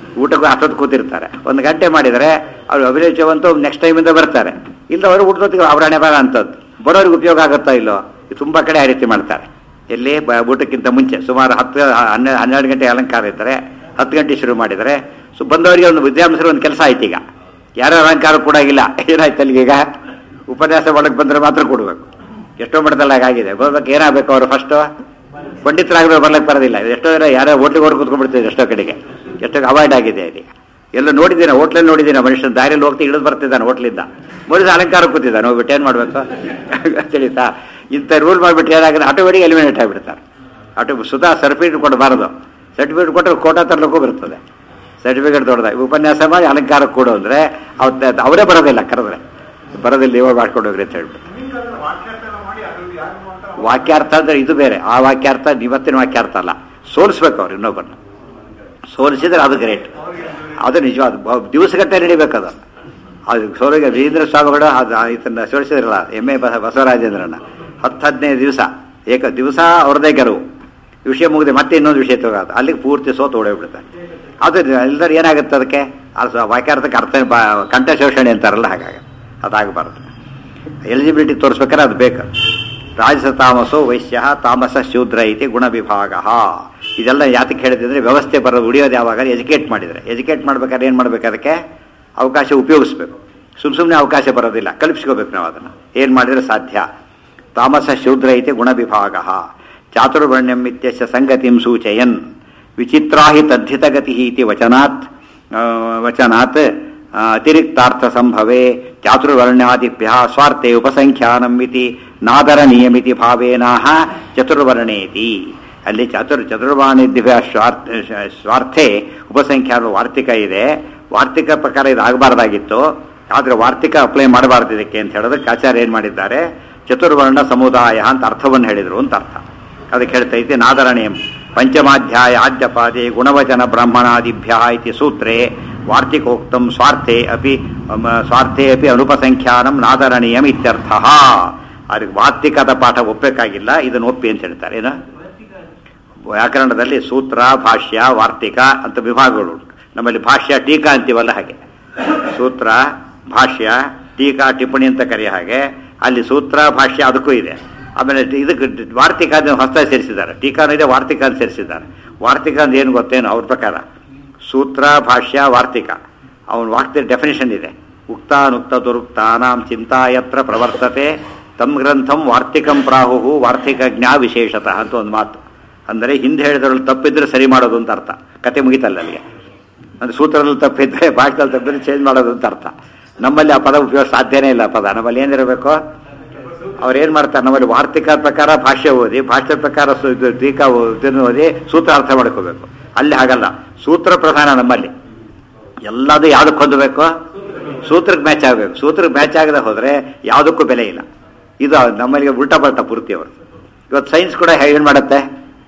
ಊಟಕ್ಕೂ ಅಷ್ಟೊತ್ತು ಕೂತಿರ್ತಾರೆ. 1 ಗಂಟೆ ಮಾಡಿದರೆ ಅವ್ರು ಅಭಿರುಚಿವಂತೂ ನೆಕ್ಸ್ಟ್ ಟೈಮಿಂದ ಬರ್ತಾರೆ. ಇಲ್ಲ ಅವರು ಊಟದೊತ್ತಿಗೆ ಅವ್ರ ಹಣೆ ಬರ ಅಂಥದ್ದು ಬರೋರಿಗೆ ಉಪಯೋಗ ಆಗುತ್ತೋ ಇಲ್ಲೋ. ತುಂಬ ಕಡೆ ಆ ರೀತಿ ಮಾಡ್ತಾರೆ. ಎಲ್ಲಿ ಊಟಕ್ಕಿಂತ ಮುಂಚೆ ಸುಮಾರು 12 ಗಂಟೆ ಅಲಂಕಾರ ಇರ್ತಾರೆ, 10 ಗಂಟೆ ಶುರು ಮಾಡಿದರೆ ಬಂದವರಿಗೆ ಒಂದು ವಿದ್ಯಾಭ್ಯಾಸರು ಒಂದು ಕೆಲಸ ಆಯ್ತು. ಈಗ ಯಾರೋ ಅಲಂಕಾರ ಕೊಡಾಗಿಲ್ಲ, ಏನಾಯ್ತು ಅಲ್ಲಿಗೆ? ಈಗ ಉಪನ್ಯಾಸ ಮಾಡಕ್ಕೆ ಬಂದರೆ ಮಾತ್ರ ಕೊಡಬೇಕು. ಎಷ್ಟೋ ಮಟ್ಟದಲ್ಲಿ ಹಾಗಾಗಿದೆ. ಬರ್ಬೇಕು ಏನಾಗಬೇಕು ಅವರು ಫಸ್ಟು ಪಂಡಿತರಾಗಬೇಕು, ಬರ್ಲಿಕ್ಕೆ ಬರೋದಿಲ್ಲ. ಎಷ್ಟೋ ಜನ ಯಾರೋ ಹೋಟ್ಲಿಗೆ ಹೊರಗೆ ಕೂತ್ಕೊಂಡ್ಬಿಡ್ತಿದ್ರು ಎಷ್ಟೋ ಕಡೆಗೆ. ಎಷ್ಟೋ ಅವಾಯ್ಡ್ ಆಗಿದೆ ಇದೀಗ. ಎಲ್ಲ ನೋಡಿದ್ದೀನ, ಹೋಟ್ಲಲ್ಲಿ ನೋಡಿದ್ದೀನ, ಮನುಷ್ಯನ ದಾರಿಯಲ್ಲಿ ಹೋಗ್ತಾ ಇಳಿದು ಬರ್ತಿದ್ದಾನೆ ಹೋಟ್ಲಿಂದ, ಮನುಷ್ಯ ಅಲಂಕಾರ ಕೂತಿದ್ದಾನೆ. ಹೋಗ್ಬಿಟ್ಟು ಏನು ಮಾಡಬೇಕು ತಿಳಿತಾ? ಇಂಥ ರೂಲ್ ಮಾಡಿಬಿಟ್ಟು ಏನಾಗುತ್ತೆ, ಆಟೋಮೆಟಿಕ್ ಎಲಿಮಿನೇಟ್ ಆಗಿಬಿಡ್ತಾರೆ. ಸುಧಾ ಸರ್ಟಿಫಿಕೇಟ್ ಕೊಡಬಾರ್ದು. ಸರ್ಟಿಫಿಕೇಟ್ ಕೊಟ್ಟರೆ ಕೋಟಾ ತರಲಿಕ್ಕೂ ಬರ್ತದೆ. ಸರ್ಟಿಫಿಕೇಟ್ ದೊಡ್ಡದಾಗಿ ಉಪನ್ಯಾಸ ಮಾಡಿ ಅಲಂಕಾರ ಕೊಡು ಅಂದರೆ ಅವರೇ ಬರೋದಿಲ್ಲ, ಕರೆದ್ರೆ ಬರೋದಿಲ್ಲ, ಇವಾಗ ಮಾಡ್ಕೊಂಡು ಹೋಗ್ರಿ ಅಂತ ಹೇಳ್ಬಿಟ್ಟು. ವಾಕ್ಯಾರ್ಥ ಅಂದರೆ ಇದು ಬೇರೆ. ಆ ವಾಕ್ಯಾರ್ಥ ಇವತ್ತಿನ ವಾಕ್ಯಾರ್ಥ ಅಲ್ಲ. ಸೋಲಿಸ್ಬೇಕು ಅವ್ರು ಇನ್ನೊಬ್ಬರನ್ನ. ಸೋಲಿಸಿದ್ರೆ ಅದು ಗ್ರೇಟ್, ಅದು ನಿಜವಾದ ದಿವಸಗಟ್ಟೆ ನಡಿಬೇಕದು. ಅದು ಸೋಲಿಗೆ ವೀರೇಂದ್ರ ಸ್ವಾಮಿಗಳು ಅದು ಇದನ್ನು ಸೋಲಿಸಿದ್ರಲ್ಲ, ಎಮ್ಮೆ ಬಸವರಾಜೇಂದ್ರನ 10-15 ದಿವಸ ದಿವಸ ಅವ್ರದ್ದೇ ಗೆಲುವು. ವಿಷಯ ಮುಗಿದೆ ಮತ್ತೆ ಇನ್ನೊಂದು ವಿಷಯ ತಗೋದು, ಅಲ್ಲಿಗೆ ಪೂರ್ತಿ ಸೋತು ಓಡೋಗ್ಬಿಡ್ತಾರೆ. ಅದು ಎಲ್ಲರೂ ಏನಾಗುತ್ತೆ ಅದಕ್ಕೆ ವಾಕ್ಯಾರ್ಥಕ್ಕೆ ಅರ್ಥ ಕಂಠ ಶೋಷಣೆ ಅಂತಾರಲ್ಲ, ಹಾಗಾಗಿ ಅದಾಗಬಾರ್ದು. ಎಲಿಜಿಬಿಲಿಟಿ ತೋರಿಸ್ಬೇಕಾದ್ರೆ ಅದು ಬೇಕು. ರಾಜಸ ತಾಮಸೋ ವೈಶ್ಯ ತಾಮಸ ಶೂದ್ರ ಐತಿ ಗುಣ ವಿಭಾಗ. ಇದೆಲ್ಲ ಯಾತಕ್ಕೆ ಹೇಳಿದ್ರೆ ವ್ಯವಸ್ಥೆ ಬರೋದು ಉಳಿಯೋದು ಯಾವಾಗ ಎಜುಕೇಟ್ ಮಾಡಿದರೆ. ಎಜುಕೇಟ್ ಮಾಡ್ಬೇಕಾದ್ರೆ ಏನು ಮಾಡಬೇಕು, ಅದಕ್ಕೆ ಅವಕಾಶ ಉಪಯೋಗಿಸ್ಬೇಕು. ಸುಮ್ಮನೆ ಅವಕಾಶ ಬರೋದಿಲ್ಲ, ಕಲ್ಪಿಸ್ಕೋಬೇಕು ನಾವು ಅದನ್ನು. ಏನು ಮಾಡಿದರೆ ಸಾಧ್ಯ. ತಾಮಸ ಶೂದ್ರ ಐತಿ ಗುಣ ವಿಭಾಗ. ಚಾತುರ್ವರ್ಣ್ಯಂ ಇತ್ಯಸ್ಯ ಸಂಗತಿಂ ಸೂಚಯನ್ ವಿಚಿತ್ರಾಹಿ ತದ್ಧಿತಗತಿ ಇತಿ ವಚನಾತ್ ಅತಿರಿಕ್ತಾರ್ಥ ಸಂಭವೇ ಚಾತುರ್ವರ್ಣ್ಯಾದಿಭ್ಯ ಸ್ವಾರ್ಥೆ ಉಪಸಂಖ್ಯಾನಂ ಇತಿ ನಾದರನೀಯಮಿತಿ ಭಾವೇನಾಹ ಚತುರ್ವರ್ಣೇತಿ. ಅಲ್ಲಿ ಚತುರ್ವರ್ಣೇಭ್ಯ ಸ್ವಾರ್ಥೆ ಉಪಸಂಖ್ಯಾನ ವಾರ್ತಿಕ ಇದೆ. ವಾರ್ತಿಕ ಪ್ರಕಾರ ಇದು ಆಗಬಾರ್ದಾಗಿತ್ತು, ಆದರೆ ವಾರ್ತಿಕ ಅಪ್ಲೈ ಮಾಡಬಾರ್ದು ಇದಕ್ಕೆ ಅಂತ ಹೇಳೋದಕ್ಕೆ ಆಚಾರ್ಯ ಏನು ಮಾಡಿದ್ದಾರೆ, ಚತುರ್ವರ್ಣ ಸಮುದಾಯ ಅಂತ ಅರ್ಥವನ್ನು ಹೇಳಿದರು ಅಂತ ಅರ್ಥ. ಅದಕ್ಕೆ ಹೇಳ್ತೈತೆ ನಾದರಣೀಯಂ ಪಂಚಮಾಧ್ಯಾಯ ಆದ್ಯಪಾದೆ ಗುಣವಚನ ಬ್ರಾಹ್ಮಣಾದಿಭ್ಯ ಇತಿ ಸೂತ್ರೇ ವಾರ್ತಿಕೋಕ್ತಂ ಸ್ವಾರ್ಥೆ ಅಪಿ ಅನುಪಸಂಖ್ಯಾನಂ ನಾದರಣೀಯಂ ಇತ್ಯರ್ಥ. ಅದಕ್ಕೆ ವಾರ್ತಿಕದ ಪಾಠ ಒಪ್ಪಬೇಕಾಗಿಲ್ಲ, ಇದನ್ನು ಒಪ್ಪಿ ಅಂತ ಹೇಳ್ತಾರೆ. ಏನು ವ್ಯಾಕರಣದಲ್ಲಿ ಸೂತ್ರ, ಭಾಷ್ಯ, ವಾರ್ತಿಕ ಅಂತ ವಿಭಾಗಗಳು ಉಂಟು. ನಮ್ಮಲ್ಲಿ ಭಾಷ್ಯ ಟೀಕಾ ಅಂತೀವಲ್ಲ, ಹಾಗೆ ಸೂತ್ರ, ಭಾಷ್ಯ, ಟೀಕಾ, ಟಿಪ್ಪಣಿ ಅಂತ ಕರೆಯೋ ಹಾಗೆ ಅಲ್ಲಿ ಸೂತ್ರ, ಭಾಷ್ಯ ಅದಕ್ಕೂ ಇದೆ. ಆಮೇಲೆ ಇದಕ್ಕೆ ವಾರ್ತಿಕ ಹೊಸದಾಗಿ ಸೇರಿಸಿದ್ದಾರೆ. ಟೀಕಾನೂ ಇದೆ, ವಾರ್ತಿಕ ಅಂತ ಸೇರಿಸಿದ್ದಾರೆ. ವಾರ್ತಿಕ ಅಂದ್ರೆ ಏನು ಗೊತ್ತೇನು ಅವ್ರ ಪ್ರಕಾರ? ಸೂತ್ರ, ಭಾಷ್ಯ, ವಾರ್ತಿಕ. ಅವನ ವಾಕ್ಯದ ಡೆಫಿನೇಷನ್ ಇದೆ. ಉಕ್ತಾನುಕ್ತ ದುರುಕ್ತಾನಾಂ ಚಿಂತಾಯತ್ರ ಪ್ರವರ್ತತೆ ತಮ್ ಗ್ರಂಥಂ ವಾರ್ತಿಕಂ ಪ್ರಾಹುಹು ವಾರ್ತಿಕ ಜ್ಞಾ ವಿಶೇಷತಃ ಅಂತ ಒಂದು ಮಾತು. ಅಂದರೆ ಹಿಂದೆ ಹೇಳಿದ್ರಲ್ಲಿ ತಪ್ಪಿದ್ರೆ ಸರಿ ಮಾಡೋದು ಅಂತ ಅರ್ಥ. ಕತೆ ಮುಗಿತಲ್ಲ ಅಲ್ಲಿಗೆ. ಅಂದರೆ ಸೂತ್ರದಲ್ಲಿ ತಪ್ಪಿದ್ರೆ ಭಾಷೆದಲ್ಲಿ ತಪ್ಪಿದ್ರೆ ಚೇಂಜ್ ಮಾಡೋದು ಅಂತ ಅರ್ಥ. ನಮ್ಮಲ್ಲಿ ಆ ಪದ ಉಪಯೋಗ ಸಾಧ್ಯನೇ ಇಲ್ಲ. ಪದ ನಮ್ಮಲ್ಲಿ ಏನಿರಬೇಕು, ಅವ್ರೇನು ಮಾಡ್ತಾರೆ, ನಮ್ಮಲ್ಲಿ ವಾರ್ತಿಕ ಪ್ರಕಾರ ಭಾಷ್ಯ ಓದಿ, ಭಾಷ್ಯ ಪ್ರಕಾರ ಟೀಕಾ ಓದಿ ಸೂತ್ರ ಅರ್ಥ ಮಾಡ್ಕೋಬೇಕು. ಅಲ್ಲಿ ಹಾಗಲ್ಲ, ಸೂತ್ರ ಪ್ರಧಾನ ನಮ್ಮಲ್ಲಿ. ಎಲ್ಲದೂ ಯಾವುದಕ್ಕೆ ಹೊಂದಬೇಕು, ಸೂತ್ರಕ್ಕೆ ಮ್ಯಾಚ್ ಆಗಬೇಕು. ಸೂತ್ರಕ್ಕೆ ಮ್ಯಾಚ್ ಆಗದೆ ಹೋದರೆ ಯಾವುದಕ್ಕೂ ಬೆಲೆ ಇಲ್ಲ. ಇದು ನಮ್ಮಲ್ಲಿಗೆ ಉಲ್ಟಾ ಪಲ್ಟಾ ಪೂರ್ತಿ ಅವರು. ಇವತ್ತು ಸೈನ್ಸ್ ಕೂಡ ಏನು ಮಾಡುತ್ತೆ,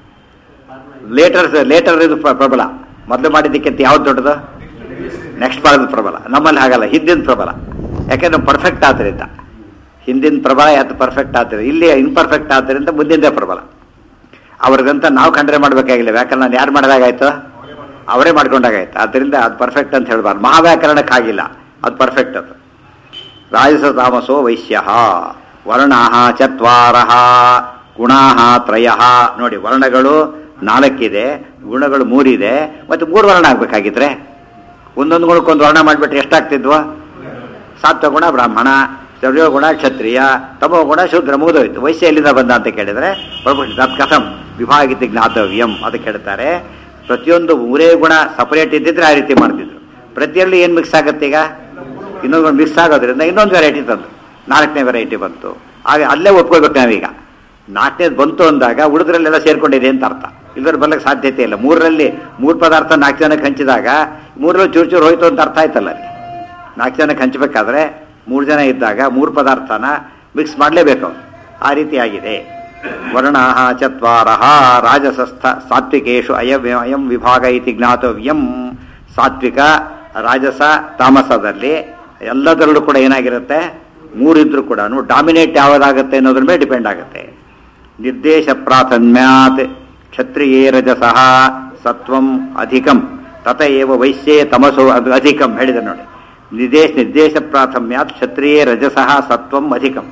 ಲೇಟರ್ ಇದು ಪ್ರಬಲ. ಮೊದಲು ಮಾಡಿದ್ದಕ್ಕಿಂತ ಯಾವ್ದು ದೊಡ್ಡದು, ನೆಕ್ಸ್ಟ್ ಮಾಡೋದು ಪ್ರಬಲ. ನಮ್ಮಲ್ಲಿ ಹಾಗಲ್ಲ, ಹಿಂದಿನ ಪ್ರಬಲ. ಯಾಕೆಂದ್ರೆ ಪರ್ಫೆಕ್ಟ್ ಆದ್ದರಿಂದ ಹಿಂದಿನ ಪ್ರಬಲ, ಯಾವುದು ಪರ್ಫೆಕ್ಟ್ ಆದ್ದರಿಂದ. ಇಲ್ಲಿ ಇನ್ಪರ್ಫೆಕ್ಟ್ ಆದ್ದರಿಂದ ಮುಂದಿನ ಪ್ರಬಲ. ಅವ್ರಿಗಂತ ನಾವು ಖಂಡನೆ ಮಾಡಬೇಕಾಗಿಲ್ಲ. ವ್ಯಾಕರಣ ಯಾರು ಮಾಡಿದಾಗಾಯ್ತು, ಅವರೇ ಮಾಡ್ಕೊಂಡಾಗಾಯ್ತು. ಆದ್ದರಿಂದ ಅದು ಪರ್ಫೆಕ್ಟ್ ಅಂತ ಹೇಳ್ಬಾರ್ದು. ಮಹಾವ್ಯಾಕರಣಕ್ಕೆ ಆಗಿಲ್ಲ, ಅದು ಪರ್ಫೆಕ್ಟ್. ಅದು ರಾಜಸ ತಾಮಸೋ ವೈಶ್ಯ ವರ್ಣಾಹ ಚತ್ವಾರಃ ಗುಣಾಹ ತ್ರಯಃ. ನೋಡಿ, ವರ್ಣಗಳು 4 ಇದೆ, ಗುಣಗಳು 3 ಇದೆ. ಮತ್ತು 3 ವರ್ಣ ಆಗ್ಬೇಕಾಗಿದ್ರೆ ಒಂದೊಂದು ಗುಣಕ್ಕೊಂದು ವರ್ಣ ಮಾಡಿಬಿಟ್ರೆ ಎಷ್ಟಾಗ್ತಿದ್ವು? ಸಾತ್ವಗುಣ ಬ್ರಾಹ್ಮಣ, ರಜೋಗುಣ ಕ್ಷತ್ರಿಯ, ತಮೋಗುಣ ಶೂದ್ರ, ಮುಗಿದೋಯ್ತು. ವೈಶ್ಯ ಎಲ್ಲಿಂದ ಬಂದ ಅಂತ ಕೇಳಿದರೆ ತತ್ ಕಥಂ ವಿಭಾಗಿತ ಜ್ಞಾತವ್ಯಂ ಅದಕ್ಕೆ ಹೇಳ್ತಾರೆ. ಪ್ರತಿಯೊಂದು 3 ಗುಣ ಸಪರೇಟ್ ಇದ್ದಿದ್ರೆ ಆ ರೀತಿ ಮಾಡ್ತಿದ್ರು. ಪ್ರತಿಯಲ್ಲಿ ಏನು ಮಿಕ್ಸ್ ಆಗುತ್ತೆ, ಈಗ ಇನ್ನೊಂದು ಮಿಕ್ಸ್ ಆಗೋದ್ರಿಂದ ಇನ್ನೊಂದು ವೆರೈಟಿ ತಂದು 4ನೇ ವೆರೈಟಿ ಬಂತು. ಹಾಗೆ ಅಲ್ಲೇ ಒಪ್ಕೋಬೇಕು ನಾವೀಗ. 4ನೇದು ಬಂತು ಅಂದಾಗ ಉಳಿದ್ರಲ್ಲೆಲ್ಲ ಸೇರ್ಕೊಂಡಿದೆ ಅಂತ ಅರ್ಥ. ಇಲ್ಲದ್ರೆ ಬರ್ಲಿಕ್ಕೆ ಸಾಧ್ಯತೆ ಇಲ್ಲ. 3ರಲ್ಲಿ 3 ಪದಾರ್ಥ 4 ಜನಕ್ಕೆ ಹಂಚಿದಾಗ 3ರಲ್ಲಿ ಚೂರು ಹೋಯ್ತು ಅಂತ ಅರ್ಥ ಆಯ್ತಲ್ಲ. ಅಲ್ಲಿ 4 ಜನಕ್ಕೆ ಹಂಚಬೇಕಾದ್ರೆ 3 ಜನ ಇದ್ದಾಗ 3 ಪದಾರ್ಥನ ಮಿಕ್ಸ್ ಮಾಡಲೇಬೇಕು. ಆ ರೀತಿಯಾಗಿದೆ. ವರ್ಣಾಹ ಚತ್ವಾರಃ ರಾಜಸಸ್ಥ ಸಾತ್ವಿಕೇಶು ಅಯಂ ವಿಭಾಗ ಇತಿ ಜ್ಞಾತವ್ಯಂ. ಸಾತ್ವಿಕ, ರಾಜಸ, ತಾಮಸದಲ್ಲಿ ಎಲ್ಲದರಲ್ಲೂ ಕೂಡ ಏನಾಗಿರುತ್ತೆ, 3 ಇದ್ರೂ ಕೂಡ ಡಾಮಿನೇಟ್ ಯಾವುದಾಗುತ್ತೆ ಅನ್ನೋದ್ರ ಮೇಲೆ ಡಿಪೆಂಡ್ ಆಗುತ್ತೆ. ನಿರ್ದೇಶ ಪ್ರಾಥಮ್ಯಾತ್ ಕ್ಷತ್ರಿಯೇ ರಜಸಃ ಸತ್ವಂ ಅಧಿಕಂ ತತ ಏವ ವೈಶ್ಯೇ ತಮಸೋ ಅದು ಅಧಿಕಂ ಹೇಳಿದ ನೋಡಿ. ನಿರ್ದೇಶ ಪ್ರಾಥಮ್ಯಾತ್ ಕ್ಷತ್ರಿಯೇ ರಜಸಃ ಸತ್ವಂ ಅಧಿಕಂ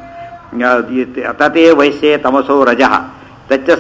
ತತೇ ವೈಶ್ಯೇ ತಮಸೋ ರಜಃ ತಚ್ಚ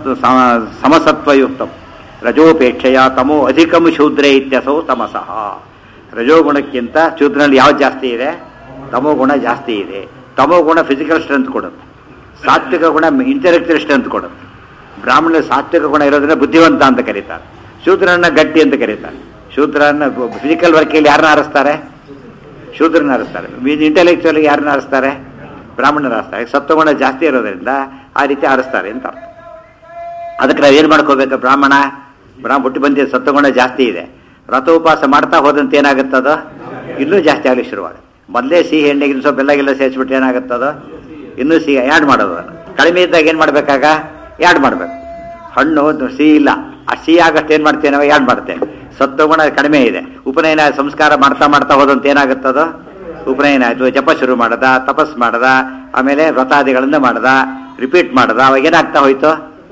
ಸಮಸತ್ವಯುಕ್ತಂ ರಜೋಪೇಕ್ಷೆಯ ತಮೋ ಅಧಿಕಂ ಶೂದ್ರೇ ಇತ್ಯಸೌ ತಮಸಃ. ರಜೋಗುಣಕ್ಕಿಂತ ಶೂದ್ರನಲ್ಲಿ ಯಾವ್ದು ಜಾಸ್ತಿ ಇದೆ? ತಮೋಗುಣ ಜಾಸ್ತಿ ಇದೆ. ತಮೋಗುಣ ಫಿಸಿಕಲ್ ಸ್ಟ್ರೆಂತ್ ಕೊಡುತ್ತೆ, ಸಾತ್ವಿಕ ಗುಣ ಇಂಟೆಲೆಕ್ಚುಯಲ್ ಸ್ಟ್ರೆಂತ್ ಕೊಡುತ್ತೆ. ಬ್ರಾಹ್ಮಣ ಸಾತ್ವಿಕ ಗುಣ ಇರೋದನ್ನ ಬುದ್ಧಿವಂತ ಅಂತ ಕರೀತಾರೆ, ಶೂದ್ರನ್ನ ಗಟ್ಟಿ ಅಂತ ಕರೀತಾರೆ. ಶೂದ್ರನ್ನ ಫಿಸಿಕಲ್ ವರ್ಕಿಯಲ್ಲಿ ಯಾರನ್ನ ಆರಿಸ್ತಾರೆ? ಶೂದ್ರನ್ನ ಆರಿಸ್ತಾರೆ. ಇಂಟೆಲೆಕ್ಚುಯಲ್ ಯಾರನ್ನ ಆರಿಸ್ತಾರೆ? ಬ್ರಾಹ್ಮಣನ ಆರಿಸ್ತಾರೆ. ಸತ್ವಗುಣ ಜಾಸ್ತಿ ಇರೋದ್ರಿಂದ ಆ ರೀತಿ ಆರಿಸ್ತಾರೆ ಅಂತ ಅರ್ಥ. ಅದಕ್ಕೆ ನಾವು ಏನು ಮಾಡ್ಕೋಬೇಕು? ಬ್ರಾಹ್ಮಣ ಹುಟ್ಟಿ ಬಂದಿದೆ, ಸತ್ವಗುಣ ಜಾಸ್ತಿ ಇದೆ. ವ್ರತ ಉಪವಾಸ ಮಾಡ್ತಾ ಹೋದಂತೆ ಏನಾಗುತ್ತದೋ ಇನ್ನೂ ಜಾಸ್ತಿ ಆಗಲಿಕ್ಕೆ ಶುರುವಾಗುತ್ತೆ. ಮೊದಲೇ ಸಿಹಿ ಎಣ್ಣೆಗೆ ಇನ್ನು ಸ್ವಲ್ಪ ಬೆಲ್ಲಗೆಲ್ಲ ಸೇರಿಸ್ಬಿಟ್ಟು ಏನಾಗುತ್ತದೋ ಇನ್ನೂ ಸಿಹಿ ಆ್ಯಡ್ ಮಾಡೋದು. ಕಡಿಮೆ ಇದ್ದಾಗ ಏನು ಮಾಡಬೇಕಾಗ? ಆ್ಯಡ್ ಮಾಡಬೇಕು. ಹಣ್ಣು ಸಿಹಿ ಇಲ್ಲ, ಆ ಸಿಹಿ ಆಗಷ್ಟು ಏನು ಮಾಡ್ತೇವೆ ನಾವು? ಆ್ಯಡ್ ಮಾಡ್ತೇವೆ. ಸತ್ವಗುಣ ಕಡಿಮೆ ಇದೆ. ಉಪನಯನ ಸಂಸ್ಕಾರ ಮಾಡ್ತಾ ಹೋದಂತೆ ಏನಾಗುತ್ತದೋ ಉಪನಯನ ಆಯಿತು, ಜಪ ಶುರು ಮಾಡದ, ತಪಸ್ ಮಾಡದ, ಆಮೇಲೆ ವ್ರತಾದಿಗಳಿಂದ ಮಾಡದ, ರಿಪೀಟ್ ಮಾಡದ, ಅವಾಗೇನಾಗ್ತಾ ಹೋಯ್ತು?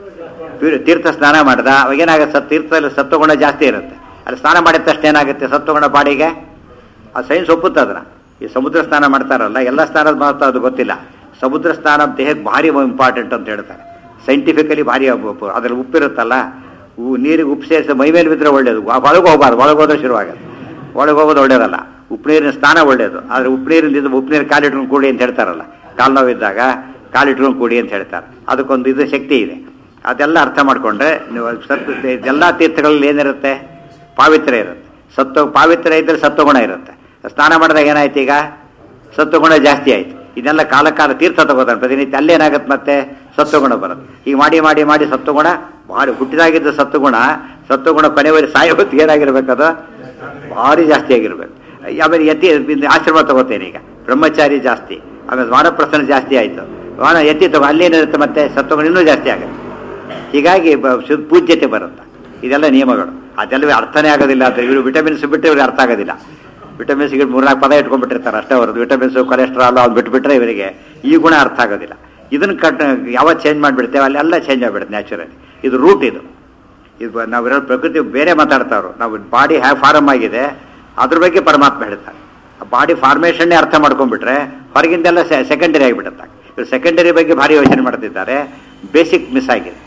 ತೀರ್ಥ ಸ್ನಾನ ಮಾಡ್ದ, ಅವಾಗೇನಾಗುತ್ತೆ? ತೀರ್ಥದಲ್ಲಿ ಸತ್ವಗುಣ ಜಾಸ್ತಿ ಇರುತ್ತೆ. ಅಲ್ಲಿ ಸ್ನಾನ ಮಾಡಿದ ತಕ್ಷಣ ಏನಾಗುತ್ತೆ? ಸತ್ವಗುಣ ಬಾಡಿಗೆ ಆ ಸೈನ್ಸ್ ಒಪ್ಪುತ್ತೆ ಅದನ್ನ. ಈ ಸಮುದ್ರ ಸ್ನಾನ ಮಾಡ್ತಾರಲ್ಲ, ಎಲ್ಲ ಸ್ನಾನದ ಮಹತ್ವ ಅದು ಗೊತ್ತಿಲ್ಲ. ಸಮುದ್ರ ಸ್ನಾನ ದೇಹಕ್ಕೆ ಭಾರಿ ಇಂಪಾರ್ಟೆಂಟ್ ಅಂತ ಹೇಳ್ತಾರೆ. ಸೈಂಟಿಫಿಕಲಿ ಭಾರಿ. ಅದ್ರಲ್ಲಿ ಉಪ್ಪಿರುತ್ತಲ್ಲ, ನೀರಿಗೆ ಉಪ್ಪು ಸೇರಿಸಿ ಮೈ ಮೇಲೆ ಬಿದ್ದರೆ ಒಳ್ಳೇದು. ಒಳಗೆ ಹೋಗಬಾರ್ದು, ಒಳಗೆ ಹೋದ್ರೆ ಶುರುವಾಗುತ್ತೆ. ಒಳಗೆ ಹೋಗೋದು ಒಳ್ಳೇದಲ್ಲ. ಉಪ್ಪು ನೀರಿನ ಸ್ನಾನ ಒಳ್ಳೇದು, ಆದರೆ ಉಪ್ಪು ನೀರು ಕಾಲಿಟ್ಕೊಂಡು ಕೂಡಿ ಅಂತ ಹೇಳ್ತಾರಲ್ಲ, ಕಾಲು ನೋವಿದ್ದಾಗ ಕಾಲಿಟ್ಕೊಂಡು ಕೂಡಿ ಅಂತ ಹೇಳ್ತಾರೆ. ಅದಕ್ಕೊಂದು ಇದು ಶಕ್ತಿ ಇದೆ. ಅದೆಲ್ಲ ಅರ್ಥ ಮಾಡಿಕೊಂಡ್ರೆ ನೀವು ಎಲ್ಲ ತೀರ್ಥಗಳಲ್ಲಿ ಏನಿರುತ್ತೆ? ಪಾವಿತ್ರ್ಯ ಇರುತ್ತೆ. ಪಾವಿತ್ರ್ಯ ಇದ್ದರೆ ಸತ್ವಗುಣ ಇರುತ್ತೆ. ಸ್ನಾನ ಮಾಡಿದಾಗ ಏನಾಯ್ತು? ಈಗ ಸತ್ವಗುಣ ಜಾಸ್ತಿ ಆಯಿತು. ಇದೆಲ್ಲ ಕಾಲ ತೀರ್ಥ ತಗೋತಾರೆ ಪ್ರತಿನಿತ್ಯ, ಅಲ್ಲೇನಾಗುತ್ತೆ? ಮತ್ತೆ ಸತ್ವಗುಣ ಬರುತ್ತೆ. ಈಗ ಮಾಡಿ ಸತ್ವಗುಣ ಭಾರಿ ಹುಟ್ಟಿದಾಗಿದ್ದ ಸತ್ವಗುಣ ಕೊನೆವರೆಗೆ ಸಾಯೋ ಹೊತ್ತಿಗೆ ಏನಾಗಿರ್ಬೇಕದು? ಭಾರಿ ಜಾಸ್ತಿ ಆಗಿರ್ಬೇಕು. ಆಮೇಲೆ ಆಶ್ರಮ ತಗೋತೇನೆ ಈಗ, ಬ್ರಹ್ಮಚಾರಿ ಜಾಸ್ತಿ, ಆಮೇಲೆ ವಾನಪ್ರಸನ್ನ ಜಾಸ್ತಿ ಆಯಿತು. ಯತಿ ತಗೋ, ಅಲ್ಲೇನಿರುತ್ತೆ? ಮತ್ತೆ ಸತ್ವಗುಣ ಇನ್ನೂ ಜಾಸ್ತಿ ಆಗುತ್ತೆ. ಹೀಗಾಗಿ ಪೂಜ್ಯತೆ ಬರುತ್ತೆ. ಇದೆಲ್ಲ ನಿಯಮಗಳು. ಅದೆಲ್ಲವೇ ಅರ್ಥನೇ ಆಗೋದಿಲ್ಲ. ಅಂದರೆ ಇವರು ವಿಟಮಿನ್ಸ್ ಬಿಟ್ಟು ಇವ್ರಿಗೆ ಅರ್ಥ ಆಗೋದಿಲ್ಲ. ವಿಟಮಿನ್ಸ್ಗೆ 3-4 ಪದ ಇಟ್ಕೊಂಡ್ಬಿಟ್ಟಿರ್ತಾರೆ ಅಷ್ಟೇ. ಅವ್ರದ್ದು ವಿಟಮಿನ್ಸು, ಕೊಲೆಸ್ಟ್ರಾಲ್ ಅವ್ರು ಬಿಟ್ಟುಬಿಟ್ರೆ ಇವರಿಗೆ ಈ ಗುಣ ಅರ್ಥ ಆಗೋದಿಲ್ಲ. ಇದನ್ನು ಯಾವತ್ತು ಚೇಂಜ್ ಮಾಡಿಬಿಡ್ತೇವೆ ಅಲ್ಲೆಲ್ಲ ಚೇಂಜ್ ಆಗಿಬಿಡುತ್ತೆ ನ್ಯಾಚುರಲಿ. ಇದು ರೂಟ್. ಇದು ನಾವಿರೋ ಪ್ರಕೃತಿ ಬೇರೆ ಮಾತಾಡ್ತಾವ್ರು. ನಾವು ಬಾಡಿ ಹ್ಯಾವ್ ಫಾರಮ್ ಆಗಿದೆ, ಅದ್ರ ಬಗ್ಗೆ ಪರಮಾತ್ಮ ಹೇಳ್ತಾರೆ. ಬಾಡಿ ಫಾರ್ಮೇಷನ್ನೇ ಅರ್ಥ ಮಾಡ್ಕೊಂಡ್ಬಿಟ್ರೆ ಹೊರಗಿಂದೆಲ್ಲ ಸೆಕೆಂಡರಿ ಆಗಿಬಿಡುತ್ತೆ. ಇವರು ಸೆಕೆಂಡರಿ ಬಗ್ಗೆ ಭಾರಿ ಯೋಚನೆ ಮಾಡ್ತಿದ್ದಾರೆ, ಬೇಸಿಕ್ ಮಿಸ್ ಆಗಿದೆ.